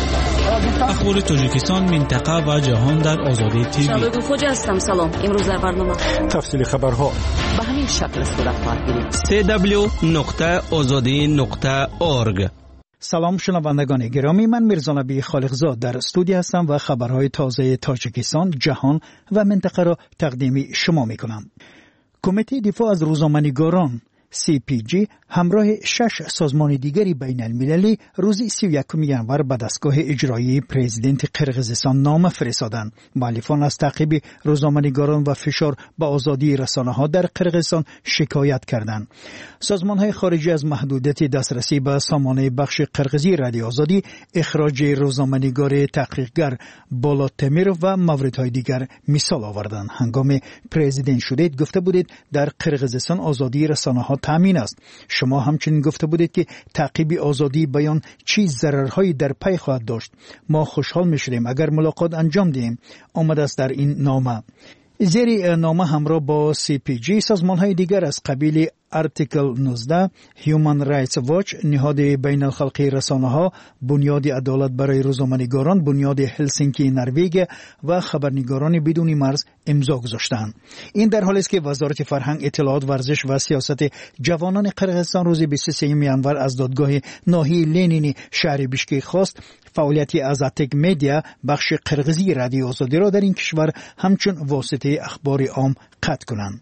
Speaker 3: اخبار تاجیکستان، منطقه و جهان در آزادی تیوی.
Speaker 10: شباب خوجا هستم. سلام. امروز در برنامه
Speaker 12: تفصیل خبرها
Speaker 10: به همین شکل صورت خواهد گرفت.
Speaker 9: سی دبلیو نقطه آزادی نقطه اورگ.
Speaker 3: سلام شنوندگان گرامی، من میرزا نبی خالقزاد در استودیو هستم و خبرهای تازه تاجیکستان، جهان و منطقه را تقدیم شما میکنم. کمیته دفاع از روزنامه‌نگاران سی پی جی همراه شش سازمان دیگری بین المللی روز سی و یکم ژانویه به دستگاه اجرایی پرزیدنت قرقیزستان نامه فرستادند. مؤلفان از تعقیب روزنامه‌نگاران و فشار به آزادی رسانه‌ها در قرقیزستان شکایت کردند. سازمان‌های خارجی از محدودیت دسترسی به سامانه بخش قرقیزی رادیو آزادی، اخراج روزنامه‌نگار تحقیقگر بالا تمیرو و موردهای دیگر مثال آوردند. هنگام پرزیدنت شدید گفته بودید در قرقیزستان آزادی رسانه‌ها تامین است. شما همچنین گفته بودید که تعقیب آزادی بیان چه ضررهایی در پی خواهد داشت. ما خوشحال می‌شویم اگر ملاقات انجام دهیم. آمده است در این نامه. زیر نامه همراه با سی پی جی سازمان‌های دیگر از قبیل آرتیکل نوزده، هیومن رایتس واچ، نهاد بین الخلقی رسانه‌ها، بنیاد عدالت برای روزنامه‌نگاران، بنیاد هلسینکی نروژ و خبرنگاران بدون مرز امضا گذاشتند. این در حالی است که وزارت فرهنگ، اطلاعات، ورزش و سیاست جوانان قرقیزستان روز بیست و سوم ژانویه از دادگاه ناحیه لنینی شهر بیشکک خواست فعالیت ازاتک مدیا بخش قرقیزی رادیو آزادی را در این کشور همچون واسطه اخبار عام قطع کنند.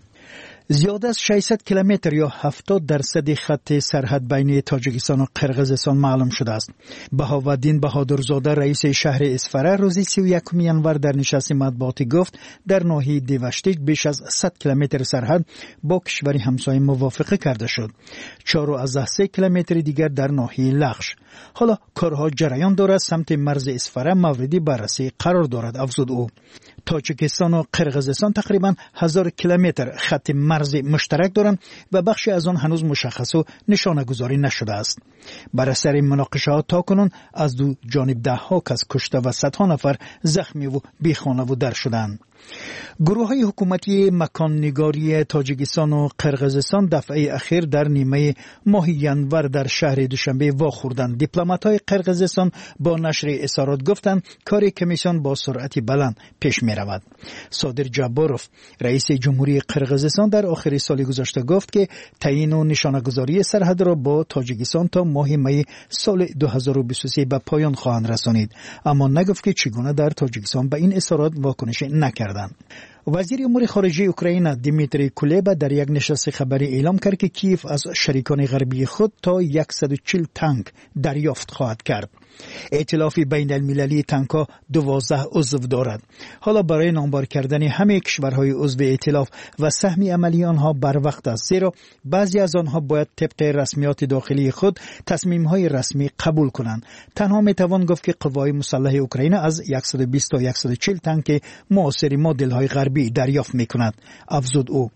Speaker 3: زیاد از ششصد کیلومتر یا هفتاد درصد خط سرحد بین تاجیکستان و قرقیزستان معلوم شده است. بهاوالدین بهادرزاده رئیس شهر اسفره روز سی و یکم ژانویه در نشست مطبوعاتی گفت در ناحیه دیوشتیک بیش از صد کیلومتر سرحد با کشور همسایه موافقه کرده شد. چهار و سه کیلومتر دیگر در ناحیه لغش. حالا کارها جریان دارد. سمت مرز اسفره موردی بررسی قرار دارد. افزود او تاجیکستان و قرقیزستان تقریبا هزار کیلومتر خط مرز مشترک دارند و بخشی از آن هنوز مشخص و نشانه گذاری نشده است. بر اثر مناقشه ها تاکنون از دو جانب ده ها کس کشته و صدها نفر زخمی و بیخانه و در شدند. گروه های حکومتی مکاننگاری تاجیکستان و قرقیزستان دفعه اخیر در نیمه ماه ژانویه در شهر دوشنبه واخوردند. دیپلمات های قرقیزستان با نشر اظهارات گفتند کار کمیسیون با سرعت بلند پیش می رود. صادر جباروف رئیس جمهوری قرقیزستان در آخر سال گذشته گفت که تعیین و نشانه‌گذاری سرحد را با تاجیکستان تا ماه می سال دو هزار و بیست و سه به پایان خواهند رسانید، اما نگفت که چگونه در تاجیکستان به این اظهارات واکنش نکردند. وزیر امور خارجه اوکراین دیمیتری کولبا در یک نشست خبری اعلام کرد که کیف از شریکان غربی خود تا صد و چهل تانک دریافت خواهد کرد. ائتلاف بین المللی تانک‌ها دوازده عضو دارد. حالا برای نامبر کردن همه کشورهای عضو ائتلاف و سهم عملی آنها بر وقت است، زیرا بعضی از آنها باید طبق رسمیات داخلی خود تصمیم‌های رسمی قبول کنند. تنها میتوان گفت که قوای مسلح اوکراین از صد و بیست تا صد و چهل تانک معاصر مدل‌های غربی دریافت می‌کند. افزود او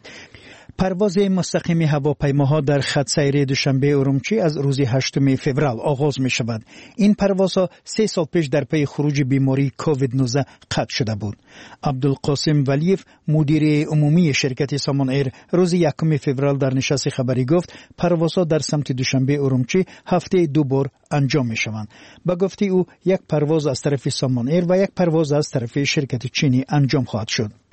Speaker 3: پرواز مستقیم هواپیماها در خط سیر دوشنبه ارومچی از روز هشتم فوریه آغاز می شود. این پروازها سه سال پیش در پی خروج بیماری کووید نوزده قطع شده بود. عبدالقاسم ولیف مدیر عمومی شرکت سامان ایر روز یکم فوریه در نشست خبری گفت پروازها در سمت دوشنبه ارومچی هفته دو بار انجام می شوند. با گفته او یک پرواز از طرف سامان ایر و یک پرواز از طرف شرکت چینی انجام خواهد شد.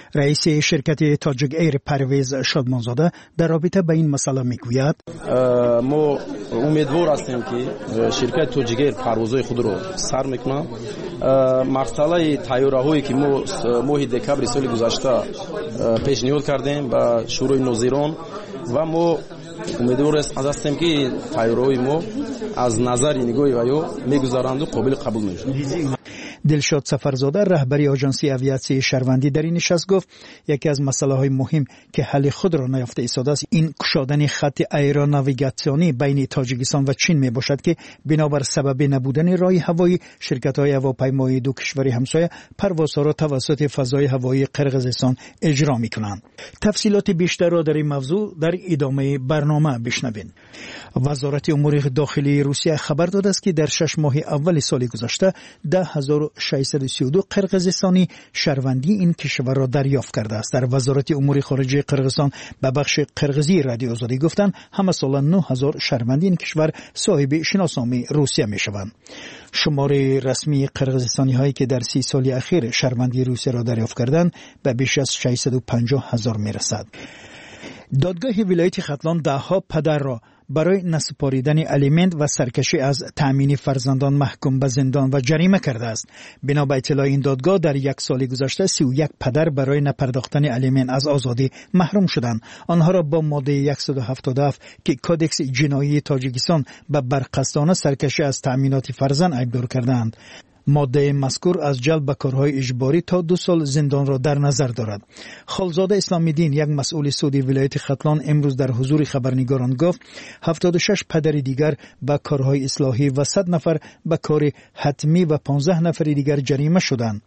Speaker 22: رئیس شرکت تاجیک ایر پرویز شادمانزاده در رابطه با این مسئله میگوید
Speaker 14: ما امیدوار هستیم که شرکت تاجیک ایر پروازهای خود رو سر میکنه. مرحله تیاراهایی که ما ماه دکبر سال گذشته پیشنهاد کردیم به شورای ناظران و ما امیدوار هستیم که تیاراهای ما از نظر نگاه ویو میگذارند و قابل قبول میشن.
Speaker 22: دلشاد سفرزاده رهبری آژانسی آویاسیون شهروندی در این نشست گفت یکی از مسائل های مهم که حل خود را نیافته ایستاده است این گشادن خط ایروناویگاسیونی بین تاجیکستان و چین می باشد که بنابر سبب نبودن راه هوایی شرکت های هواپیمایی دو کشور همسایه پروازها را توسط فضای هوایی قرقیزستان اجرا می کنند. تفصیلات بیشتر را در این موضوع در ادامه برنامه بشنوید. وزارت امور داخلی روسیه خبر داده است که در شش ماه اول سال گذشته ده هزار و ششصد و سی و دو قرقیزستانی شهروندی این کشور را دریافت کرده است. در وزارت امور خارجه قرقیزستان به بخش قرقیزی رادیو آزادی گفتند همه سال نه هزار شهروندی این کشور صاحب شناسنامه روسیه می شوند. شمار رسمی قرقیزستانی هایی که در سی سال اخیر شهروندی روسیه را دریافت کردند به بیش از ششصد و پنجاه هزار می رسد. دادگاه ولایت ختلان ده ها پدر را برای نسپاریدن الیمنت و سرکشی از تأمین فرزندان محکوم به زندان و جریمه کرده است. بنا به اطلاع این دادگاه در یک سال گذشته سی و یک پدر برای نپرداختن الیمنت از آزادی محروم شدند. آنها را با ماده صد و هفتاد و هفت که کدکس جنایی تاجیکستان به برقصدانه سرکشی از تأمینات فرزند ایبدار کردند. ماده مذکور از جلب به کارهای اجباری تا دو سال زندان را در نظر دارد. خالزاده اسلامی دین یک مسئول سودی ولایت ختلان امروز در حضور خبرنگاران گفت هفتاد و شش پدر دیگر به کارهای اصلاحی و صد نفر به کار حتمی و پانزده نفر دیگر جریمه شدند.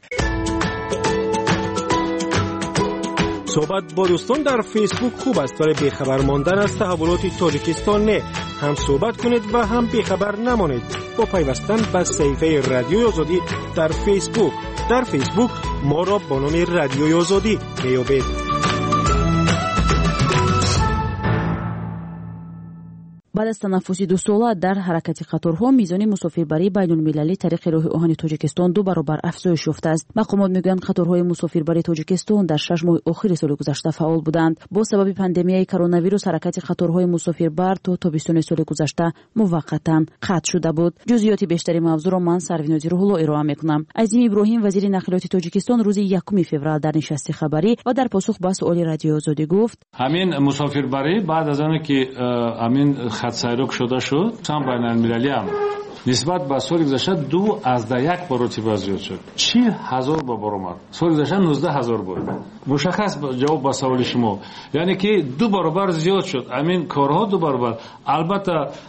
Speaker 12: صحبت با دوستان در فیسبوک خوب است برای بیخبر ماندن از تحولات تاجیکستان نه هم صحبت کنید و هم بیخبر نمانید با پیوستن به صفحه رادیوی آزادی در فیسبوک. در فیسبوک ما را با نام رادیوی آزادی میابید.
Speaker 13: بعد از تنفسی دو ساله در حرکت قطارها میزان مسافربری بین‌المللی طریق راه آهن تاجیکستان دو برابر افزایش یافته است. مقامات میگویند قطارهای مسافربری تاجیکستان در شش ماه آخر سال گذشته فعال بودند. با سبب پاندمیای کرونا ویروس حرکت قطارهای مسافربر تا تابستان سال گذشته موقتا قطع شده بود. جزئیات بیشتری موضوع را من سروینازی روح‌الله ارائه میکنم. عظیم ابراهیم وزیر نقلیات تاجیکستان روز یکم فوریه در نشست خبری و در پاسخ به سوال رادیو آزادی گفت
Speaker 16: همین مسافربری بعد از آنکه که همین خط سیرک شده شد سام بین المللی هم نسبت به سال گذشته دو از ده یک مرتبه زیاد شد. چهل هزار با برآمد. سال گذشته نوزده هزار بود. مشخص جواب به سوال شما یعنی که دو برابر زیاد شد. همین کارها دو برابر. البته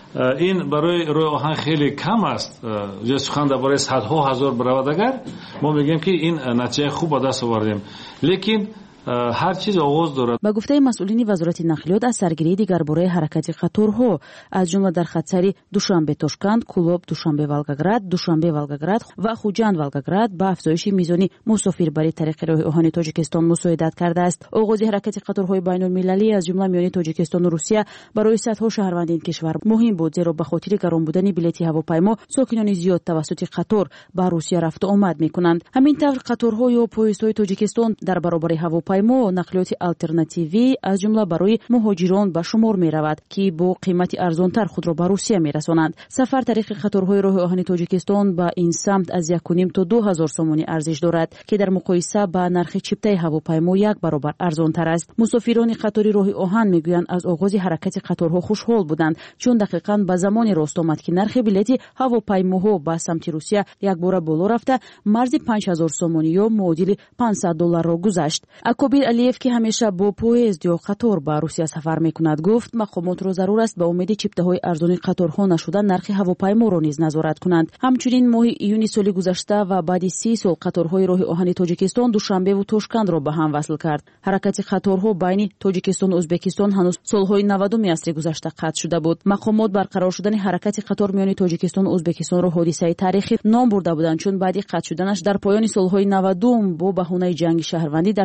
Speaker 16: این برای راه آهن خیلی کم است. یه سخن درباره صدها هزار برآمد اگر ما میگیم که این نتیجه خوب به دست آوردیم. لیکن هر چیز آغاز دارد.
Speaker 13: با گفته مسئولین وزارت نقلیات از سرگیری دیگرباره حرکت قطارها از جمله در خطسری دوشنبه تاشکند، کلوب دوشنبه ولگاگراد، دوشنبه ولگاگراد و خوجند ولگاگراد به افزایش میزان مسافربری طریق راه آهن تاجیکستان مساعدت کرده است. آغاز حرکت قطارهای بین‌المللی از جمله میان تاجیکستان و روسیه برای صدها شهروند این کشور مهم بود زیرا به خاطر گران بودن بلیط هواپیما ساکنان زیاد توسط قطار به روسیه رفت و آمد میکنند. همین طور قطارها و پویزهای تاجیکستان در برابر هواپیما و نقلیات آلترناتیوی از جمله برای مهاجران به شمار می رود که با قیمت ارزانتر خود را به روسیه می رسانند. سفر طریق قطارهای راه آهن تاجیکستان به این سمت از یک و نیم تا دو هزار سومانی ارزش دارد که در مقایسه با نرخ چپتای هواپیما یک برابر ارزانتر است. مسافران قطاری راه آهن میگویند از آغاز حرکت قطارها خوشحال بودند چون دقیقاً به زمانی راست آمد که نرخ بلیط هواپیماها به سمت روسیه یک بار بالا رفته مرز پنج هزار سومانی یا معادل پانصد دلار را گذشت. اکوبیر علیف که همیشه با پویزد یا قطار به روسیه سفر میکند گفت مقامات را ضرور است به امید چپته‌های ارزان قطارها نشدن نرخ هواپیما را نیز نظارت کنند. همچنین ماه ایونی سال گذشته و بعد سی سال قطارهای راه آهن تاجیکستان دوشنبه و تاشکند را به هم وصل کرد. حرکت قطارها بین تاجیکستان و ازبکستان هنوز سالهای نودم عصر گذشته قطع شده بود. مقامات برقرار شدن حرکت قطار میان تاجیکستان و ازبکستان را حادثه تاریخی نام برده بودند چون بعد قطع شدنش در پایان سالهای نودم با بهانه جنگ شهروندی در تاجیکستان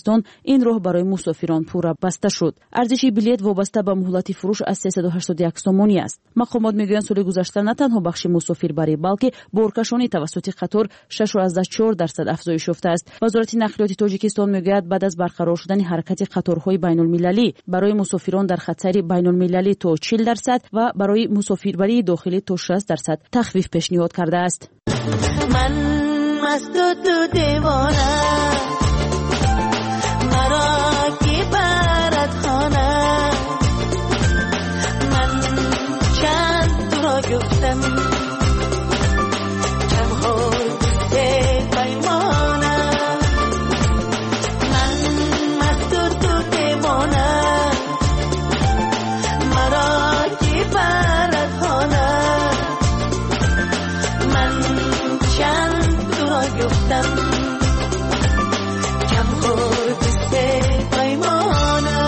Speaker 13: тоҷикистон ин роҳ барои мусофирон пурра баста шуд. арзиши билет вобаста ба муҳлати фурӯш аз сесаду ҳаштоду як сомонӣ аст. мақомот мегӯянд соли гузашта на танҳо бахши мусофирбарӣ балки боркашонӣ тавассути қатор шашу азда чор дарсад афзоиш ёфтааст. вазорати нақлиёти тоҷикистон мегӯяд баъд аз барқарор шудани ҳаракати қаторҳои байнулмилалӣ барои мусофирон дар хатсайри байнулмилалӣ то чил дарсад ва барои мусофирбарии дохилӣ то шаст дарсад тахфиф пешниҳод кардааст.
Speaker 15: من مست و تو دیوانه مرا کی برد خانه من چند تو را گفتم کم خود پیمانه من مست و تو دیوانه مرا کی برد خانه من چند تو را گفتم کم خود پیمانه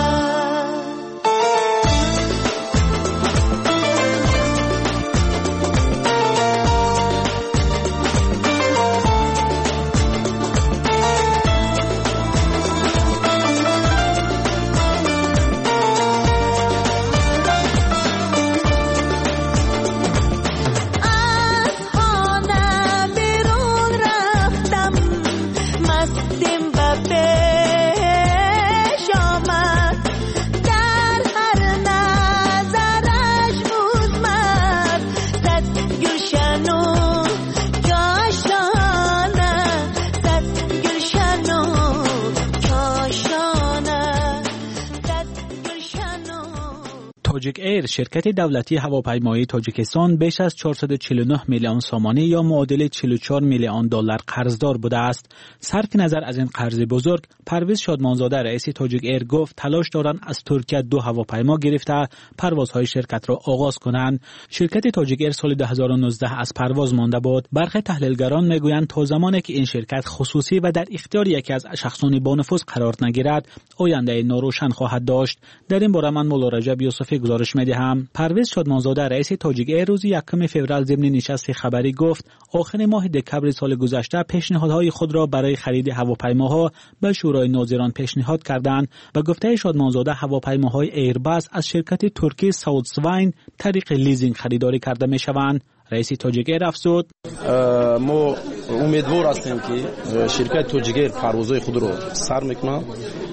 Speaker 3: تاجیک ایر شرکت دولتی هواپیمایی تاجیکستان بیش از چهارصد و چهل و نه میلیون سامانی یا معادل چهل و چهار میلیون دلار قرضدار بوده است. صرف نظر از این قرض بزرگ، پرویز شادمانزاده رئیس تاجیک ایر گفت تلاش دارند از ترکیه دو هواپیما گرفته پروازهای شرکت را آغاز کنند. شرکت تاجیک ایر سال دو هزار و نوزده از پرواز مانده بود. برخی تحلیلگران میگویند تا زمانی که این شرکت خصوصی و در اختیار یکی از شخصان با نفوذ قرار نگیرد، آینده ناروشن خواهد داشت. در این باره من مولا رجب یوسفی گزارش می‌دهم. پرویز شادمانزاده رئیس تاجیک ایر روز یکم فوریه ضمن نشست خبری گفت آخر ماه دکمبر سال گذشته پیشنهادهای خود را برای خرید هواپیماها به شورای ناظران پیشنهاد کردند. به گفته شادمانزاده هواپیماهای ایرباس از شرکت ترکی ساوتسواین طریق لیزینگ خریداری کرده می‌شوند. رئیس تاجیک ایر افزود
Speaker 14: ما امیدوار هستیم که شرکت تاجیک ایر پروازهای خود را سر میکنه.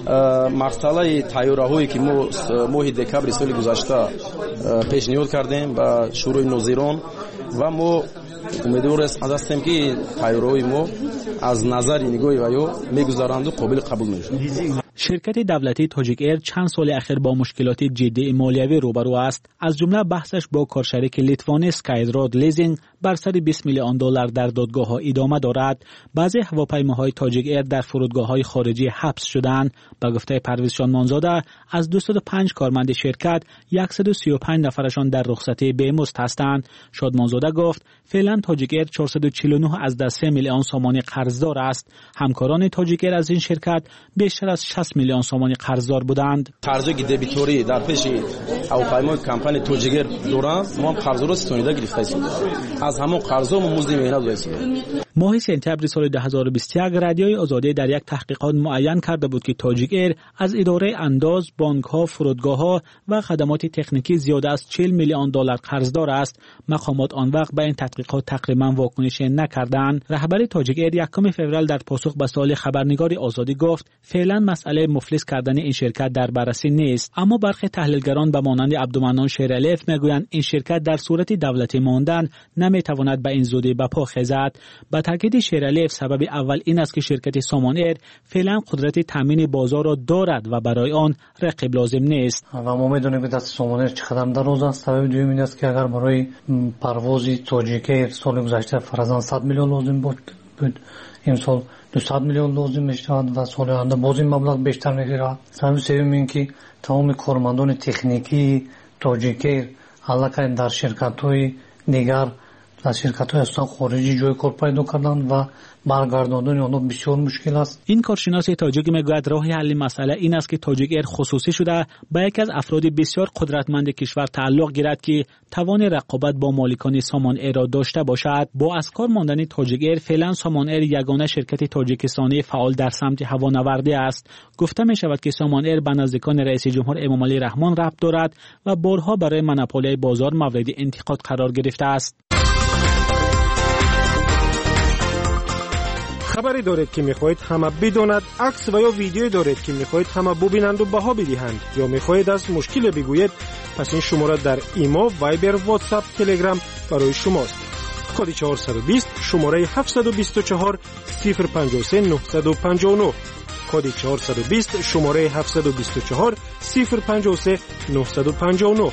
Speaker 14: مسئله طیاره‌هایی که ما ماه دکمبر سال گذشته پیشنهاد کردیم به شورای ناظران و ما امیدوار هستیم که طیاره‌های ما از نظر نگاه ویو میگذارند و قابل قبول میشن.
Speaker 3: شرکت دولتی تاجیک ایر چند سال اخیر با مشکلات جدی مالیوی روبرو است. از جمله بحثش با کارشریک لیتوانی اسکایراد لیزینگ بر سر بیست میلیون دلار در دادگاه‌ها ادامه دارد. بعضی هواپیماهای تاجیک ایر در فرودگاه‌های خارجی حبس شدند. به گفته پرویز شادمانزاده از دویست و پنج کارمند شرکت صد و سی و پنج نفرشان در رخصتی بیمزد هستند. شادمانزاده گفت فعلا تاجیک ایر چهارصد و چهل و نه از ده سه میلیون سامانی قرضدار است. همکاران تاجیک ایر از این شرکت بیشتر از شصت میلیون سامانی قرضدار بودند.
Speaker 14: قرضی که دبیتوری در پیش هواپیمای کمپانی تاجیک ایر دارند، ما هم قرض را ستونیده گرفته ایم. از همون قرضا ما مزد مینا داشتیم.
Speaker 3: ماه سپتامبر سال دو هزار و بیست و یک رادیوی آزادی در یک تحقیقات معین کرده بود که تاجیک ایر از اداره انداز، بانک‌ها، فرودگاه‌ها و خدمات تکنیکی زیاده از چهل میلیون دلار قرضدار است. مقامات آن وقت به این تحقیقات تقریبا واکنش نکردند. رهبر تاجیک ایر یکم فوریه در پاسخ به سوال خبرنگار آزادی گفت فعلا مسئله مفلس کردن این شرکت در بررسی نیست. اما برخی تحلیلگران به مانند عبدالمنان شیرعلیف میگویند این شرکت در صورت دولتی ماندن نمیتواند به این زودی به پا خیزد. به تاکید شیرعلیف سبب اول این است که شرکت سامان ایر فعلا قدرت تامین بازار را دارد و برای آن رقیب لازم نیست.
Speaker 17: و ما میدونیم که دست سامان ایر چقدر دراز است. سبب دوم این است که اگر برای پرواز تاجیک ایر سال گذشته فرضاً صد میلیون لازم بود، این سال دویست میلیون لازم میشود و سال آینده باز این مبلغ بیشتر میگیرد. سبب سوم این که تمام کارمندان تکنیکی تاجیک ایر علاقه در شرکت‌های دیگر از شرکت‌های اساساً خارجی جای کار پیدا کردند و برگرداندن آنها بسیار مشکل است.
Speaker 3: این کارشناس تاجیک میگوید راه حل مسئله این است که تاجیک ایر خصوصی شده به یکی از افراد بسیار قدرتمند کشور تعلق گیرد که توان رقابت با مالکان سامان ایر را داشته باشد. با از کار ماندن تاجیک ایر فعلا سامان ایر یگانه شرکت تاجیکستانی فعال در سمت هوانوردی است. گفته می شود که سامان ایر به نزدیکان رئیس جمهور امامعلی رحمان ربط دارد و بارها برای مونوپولی بازار مورد انتقاد قرار گرفته است.
Speaker 12: خبری دارید که میخواهید همه بداند، عکس و یا ویدیویی دارید که میخواهید همه ببینند و بها بدهند، یا میخواهید از مشکل بگویید، پس این شماره در ایما، وایبر، واتساپ، تلگرام برای شماست. کد چهارصد و بیست شماره هفتصد و بیست و چهار صفر پنجاه و سه نهصد و پنجاه و نه. کد چهارصد و بیست شماره هفتصد و بیست و چهار صفر پنجاه و سه نهصد و پنجاه و نه.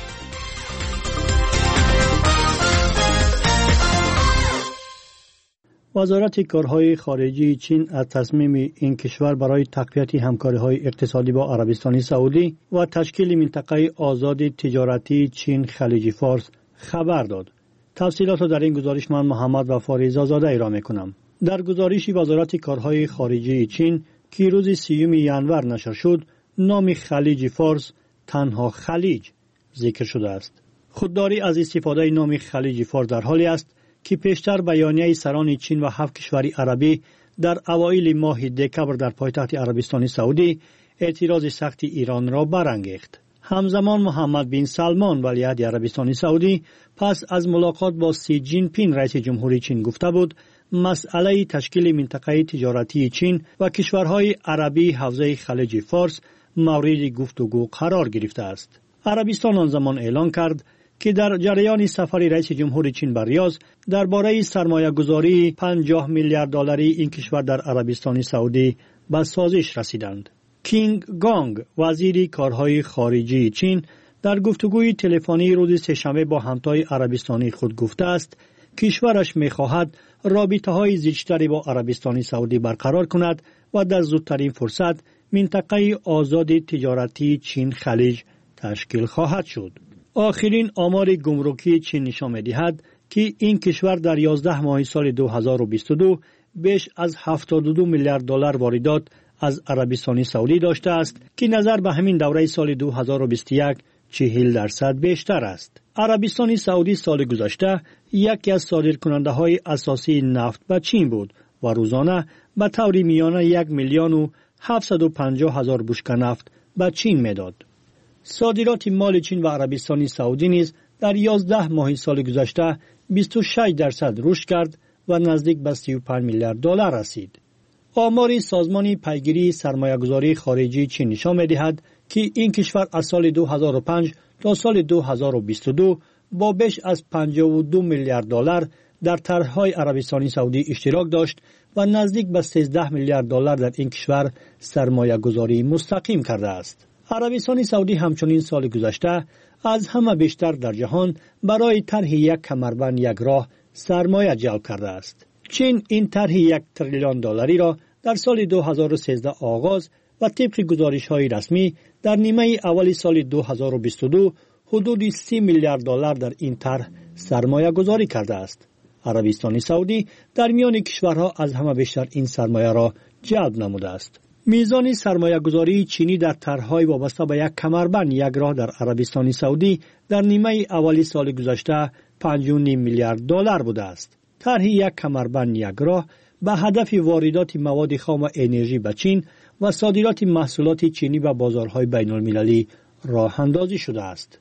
Speaker 18: وزارت کارهای خارجی چین از تصمیم این کشور برای تقویت همکاری‌های اقتصادی با عربستان سعودی و تشکیل منطقه آزاد تجارتی چین خلیج فارس خبر داد. تفصیلات را در این گزارش من محمد وفاری زاده ارائه می‌کنم. در گزارش وزارت کارهای خارجی چین که روز سیوم ژانویه نشر شد، نام خلیج فارس تنها خلیج ذکر شده است. خودداری از استفاده نام خلیج فارس در حالی است که پیشتر بیانیه سران چین و هفت کشور عربی در اوایل ماه دکمبر در پایتخت عربستان سعودی اعتراض سخت ایران را برانگیخت. همزمان محمد بن سلمان ولیعهد عربستان سعودی پس از ملاقات با سی جین پینگ رئیس جمهوری چین گفته بود مسئله تشکیل منطقه تجارتی چین و کشورهای عربی حوزه خلیج فارس مورد گفتگو قرار گرفته است. عربستان آن زمان اعلان کرد که در جریان سفر رئیس جمهور چین به ریاض درباره سرمایه گذاری پنجاه میلیارد دلاری این کشور در عربستان سعودی به سازش رسیدند. کینگ گانگ وزیر کارهای خارجی چین در گفتگوی تلفنی روز سه‌شنبه با همتای عربستانی خود گفته است کشورش می‌خواهد رابطه‌های زیستری با عربستان سعودی برقرار کند و در زودترین فرصت منطقه آزاد تجارتی چین خلیج تشکیل خواهد شد. آخرین آمار گمرکی چین نشان می‌دهد که این کشور در یازده ماه سال دو هزار و بیست و دو بیش از هفتاد و دو میلیارد دلار واردات از عربستان سعودی داشته است که نظر به همین دوره سال دو هزار و بیست و یک چهل درصد بیشتر است. عربستان سعودی سال گذشته یکی از صادرکننده‌های اساسی نفت به چین بود و روزانه به طور میانه یک میلیون و هفتصد و پنجاه هزار بشکه نفت به چین میداد. صادرات مال چین و عربستان سعودی نیز در یازده ماه سال گذشته بیست و شش درصد رشد کرد و نزدیک به سی و پنج میلیارد دلار رسید. آمار سازمان پیگیری سرمایه‌گذاری خارجی چین نشان می‌دهد که این کشور از سال دو هزار و پنج تا سال دو هزار و بیست و دو با بیش از پنجاه و دو میلیارد دلار در طرح‌های عربستان سعودی اشتراک داشت و نزدیک به سیزده میلیارد دلار در این کشور سرمایه‌گذاری مستقیم کرده است. عربستان سعودی همچنین سال گذشته از همه بیشتر در جهان برای طرح یک کمربند یک راه سرمایه جلب کرده است. چین این طرح یک تریلیون دلاری را در سال دو هزار و سیزده آغاز و طبق گزارش‌های رسمی در نیمه اول سال دو هزار و بیست و دو حدود سی میلیارد دلار در این طرح سرمایه گذاری کرده است. عربستان سعودی در میان کشورها از همه بیشتر این سرمایه را جلب نموده است. میزان سرمایه گذاری چینی در طرح‌های وابسته به یک کمربند یک راه در عربستان سعودی در نیمه اولی سال گذشته پنج و نیم میلیارد دلار بوده است. طرح یک کمربند یک راه به هدف واردات مواد خام و انرژی به چین و صادرات محصولات چینی به بازارهای بین المللی راه اندازی شده است.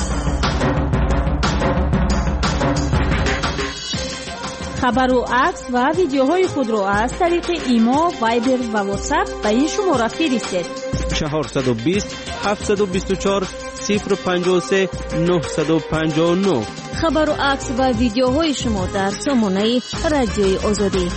Speaker 6: خبر و عکس و ویدیوهای خود را از طریق ایما، وایبر و واتساپ به این شماره فرستید.
Speaker 9: چهارصد و بیست هفتصد و بیست و چهار صفر پنجاه و سه نهصد و پنجاه و نه.
Speaker 6: خبر و عکس و ویدیوهای شما در سامانه رادیوی آزادی.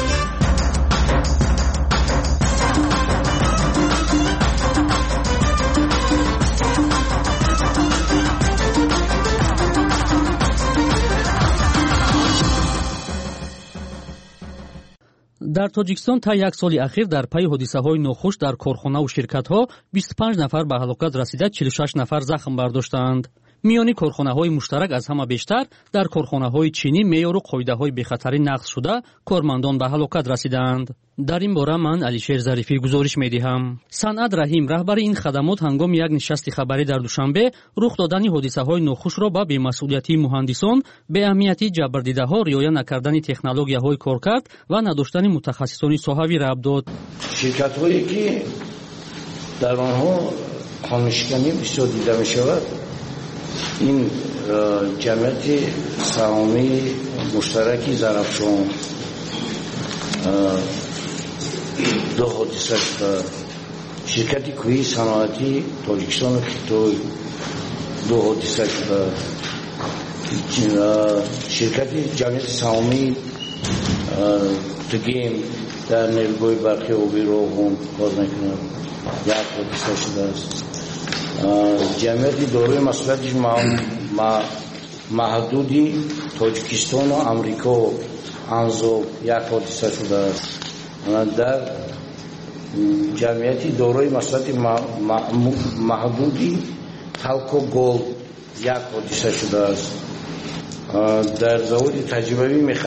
Speaker 19: در تاجیکستان تا یک سال اخیر در پی حادثه‌های ناخوش در کارخانه و شرکت‌ها بیست و پنج نفر به هلاکت رسیده، چهل و شش نفر زخم برداشتند. миёни корхонаҳои муштарак аз ҳама бештар дар корхонаҳои чинӣ меъёру қоидаҳои бехатарӣ нақз шуда кормандон ба ҳалокат расиданд. дар ин бора ман алишер зарифӣ гузориш медиҳам. санъат раҳим раҳбари ин хадамот ҳангоми як нишасти хабарӣ дар душанбе рух додани ҳодисаҳои нохушро ба бемасъулиятии муҳандисон, беаҳамиятии ҷабрдидаҳо, риоя накардани технологияҳои коркард ва надоштани мутахассисони соҳавӣ рабт дод.
Speaker 4: ширкатҳое ки дар онҳо қонуншиканӣ бисёр дида мешавад, ин ҷамъияти саҳомии муштараки зарафшон ду ҳодиса шуда, ширкати кӯҳии саноатии Тоҷикистону Хитой ду ҳодиса шуда, ширкати ҷамъияти саҳомии Тугем дар нерӯгоҳи барқи оби Роғун кор мекунад, як ҳодиса шудааст. ҷамъияти дорои масъулияти маҳдуди Тоҷикистону Амрико Анзо як ҳодиса шудааст. дар ҷамъияти дорои масъулияти маҳдуди Талко Голд як ҳодиса шудааст. дар заводи таҷрибавии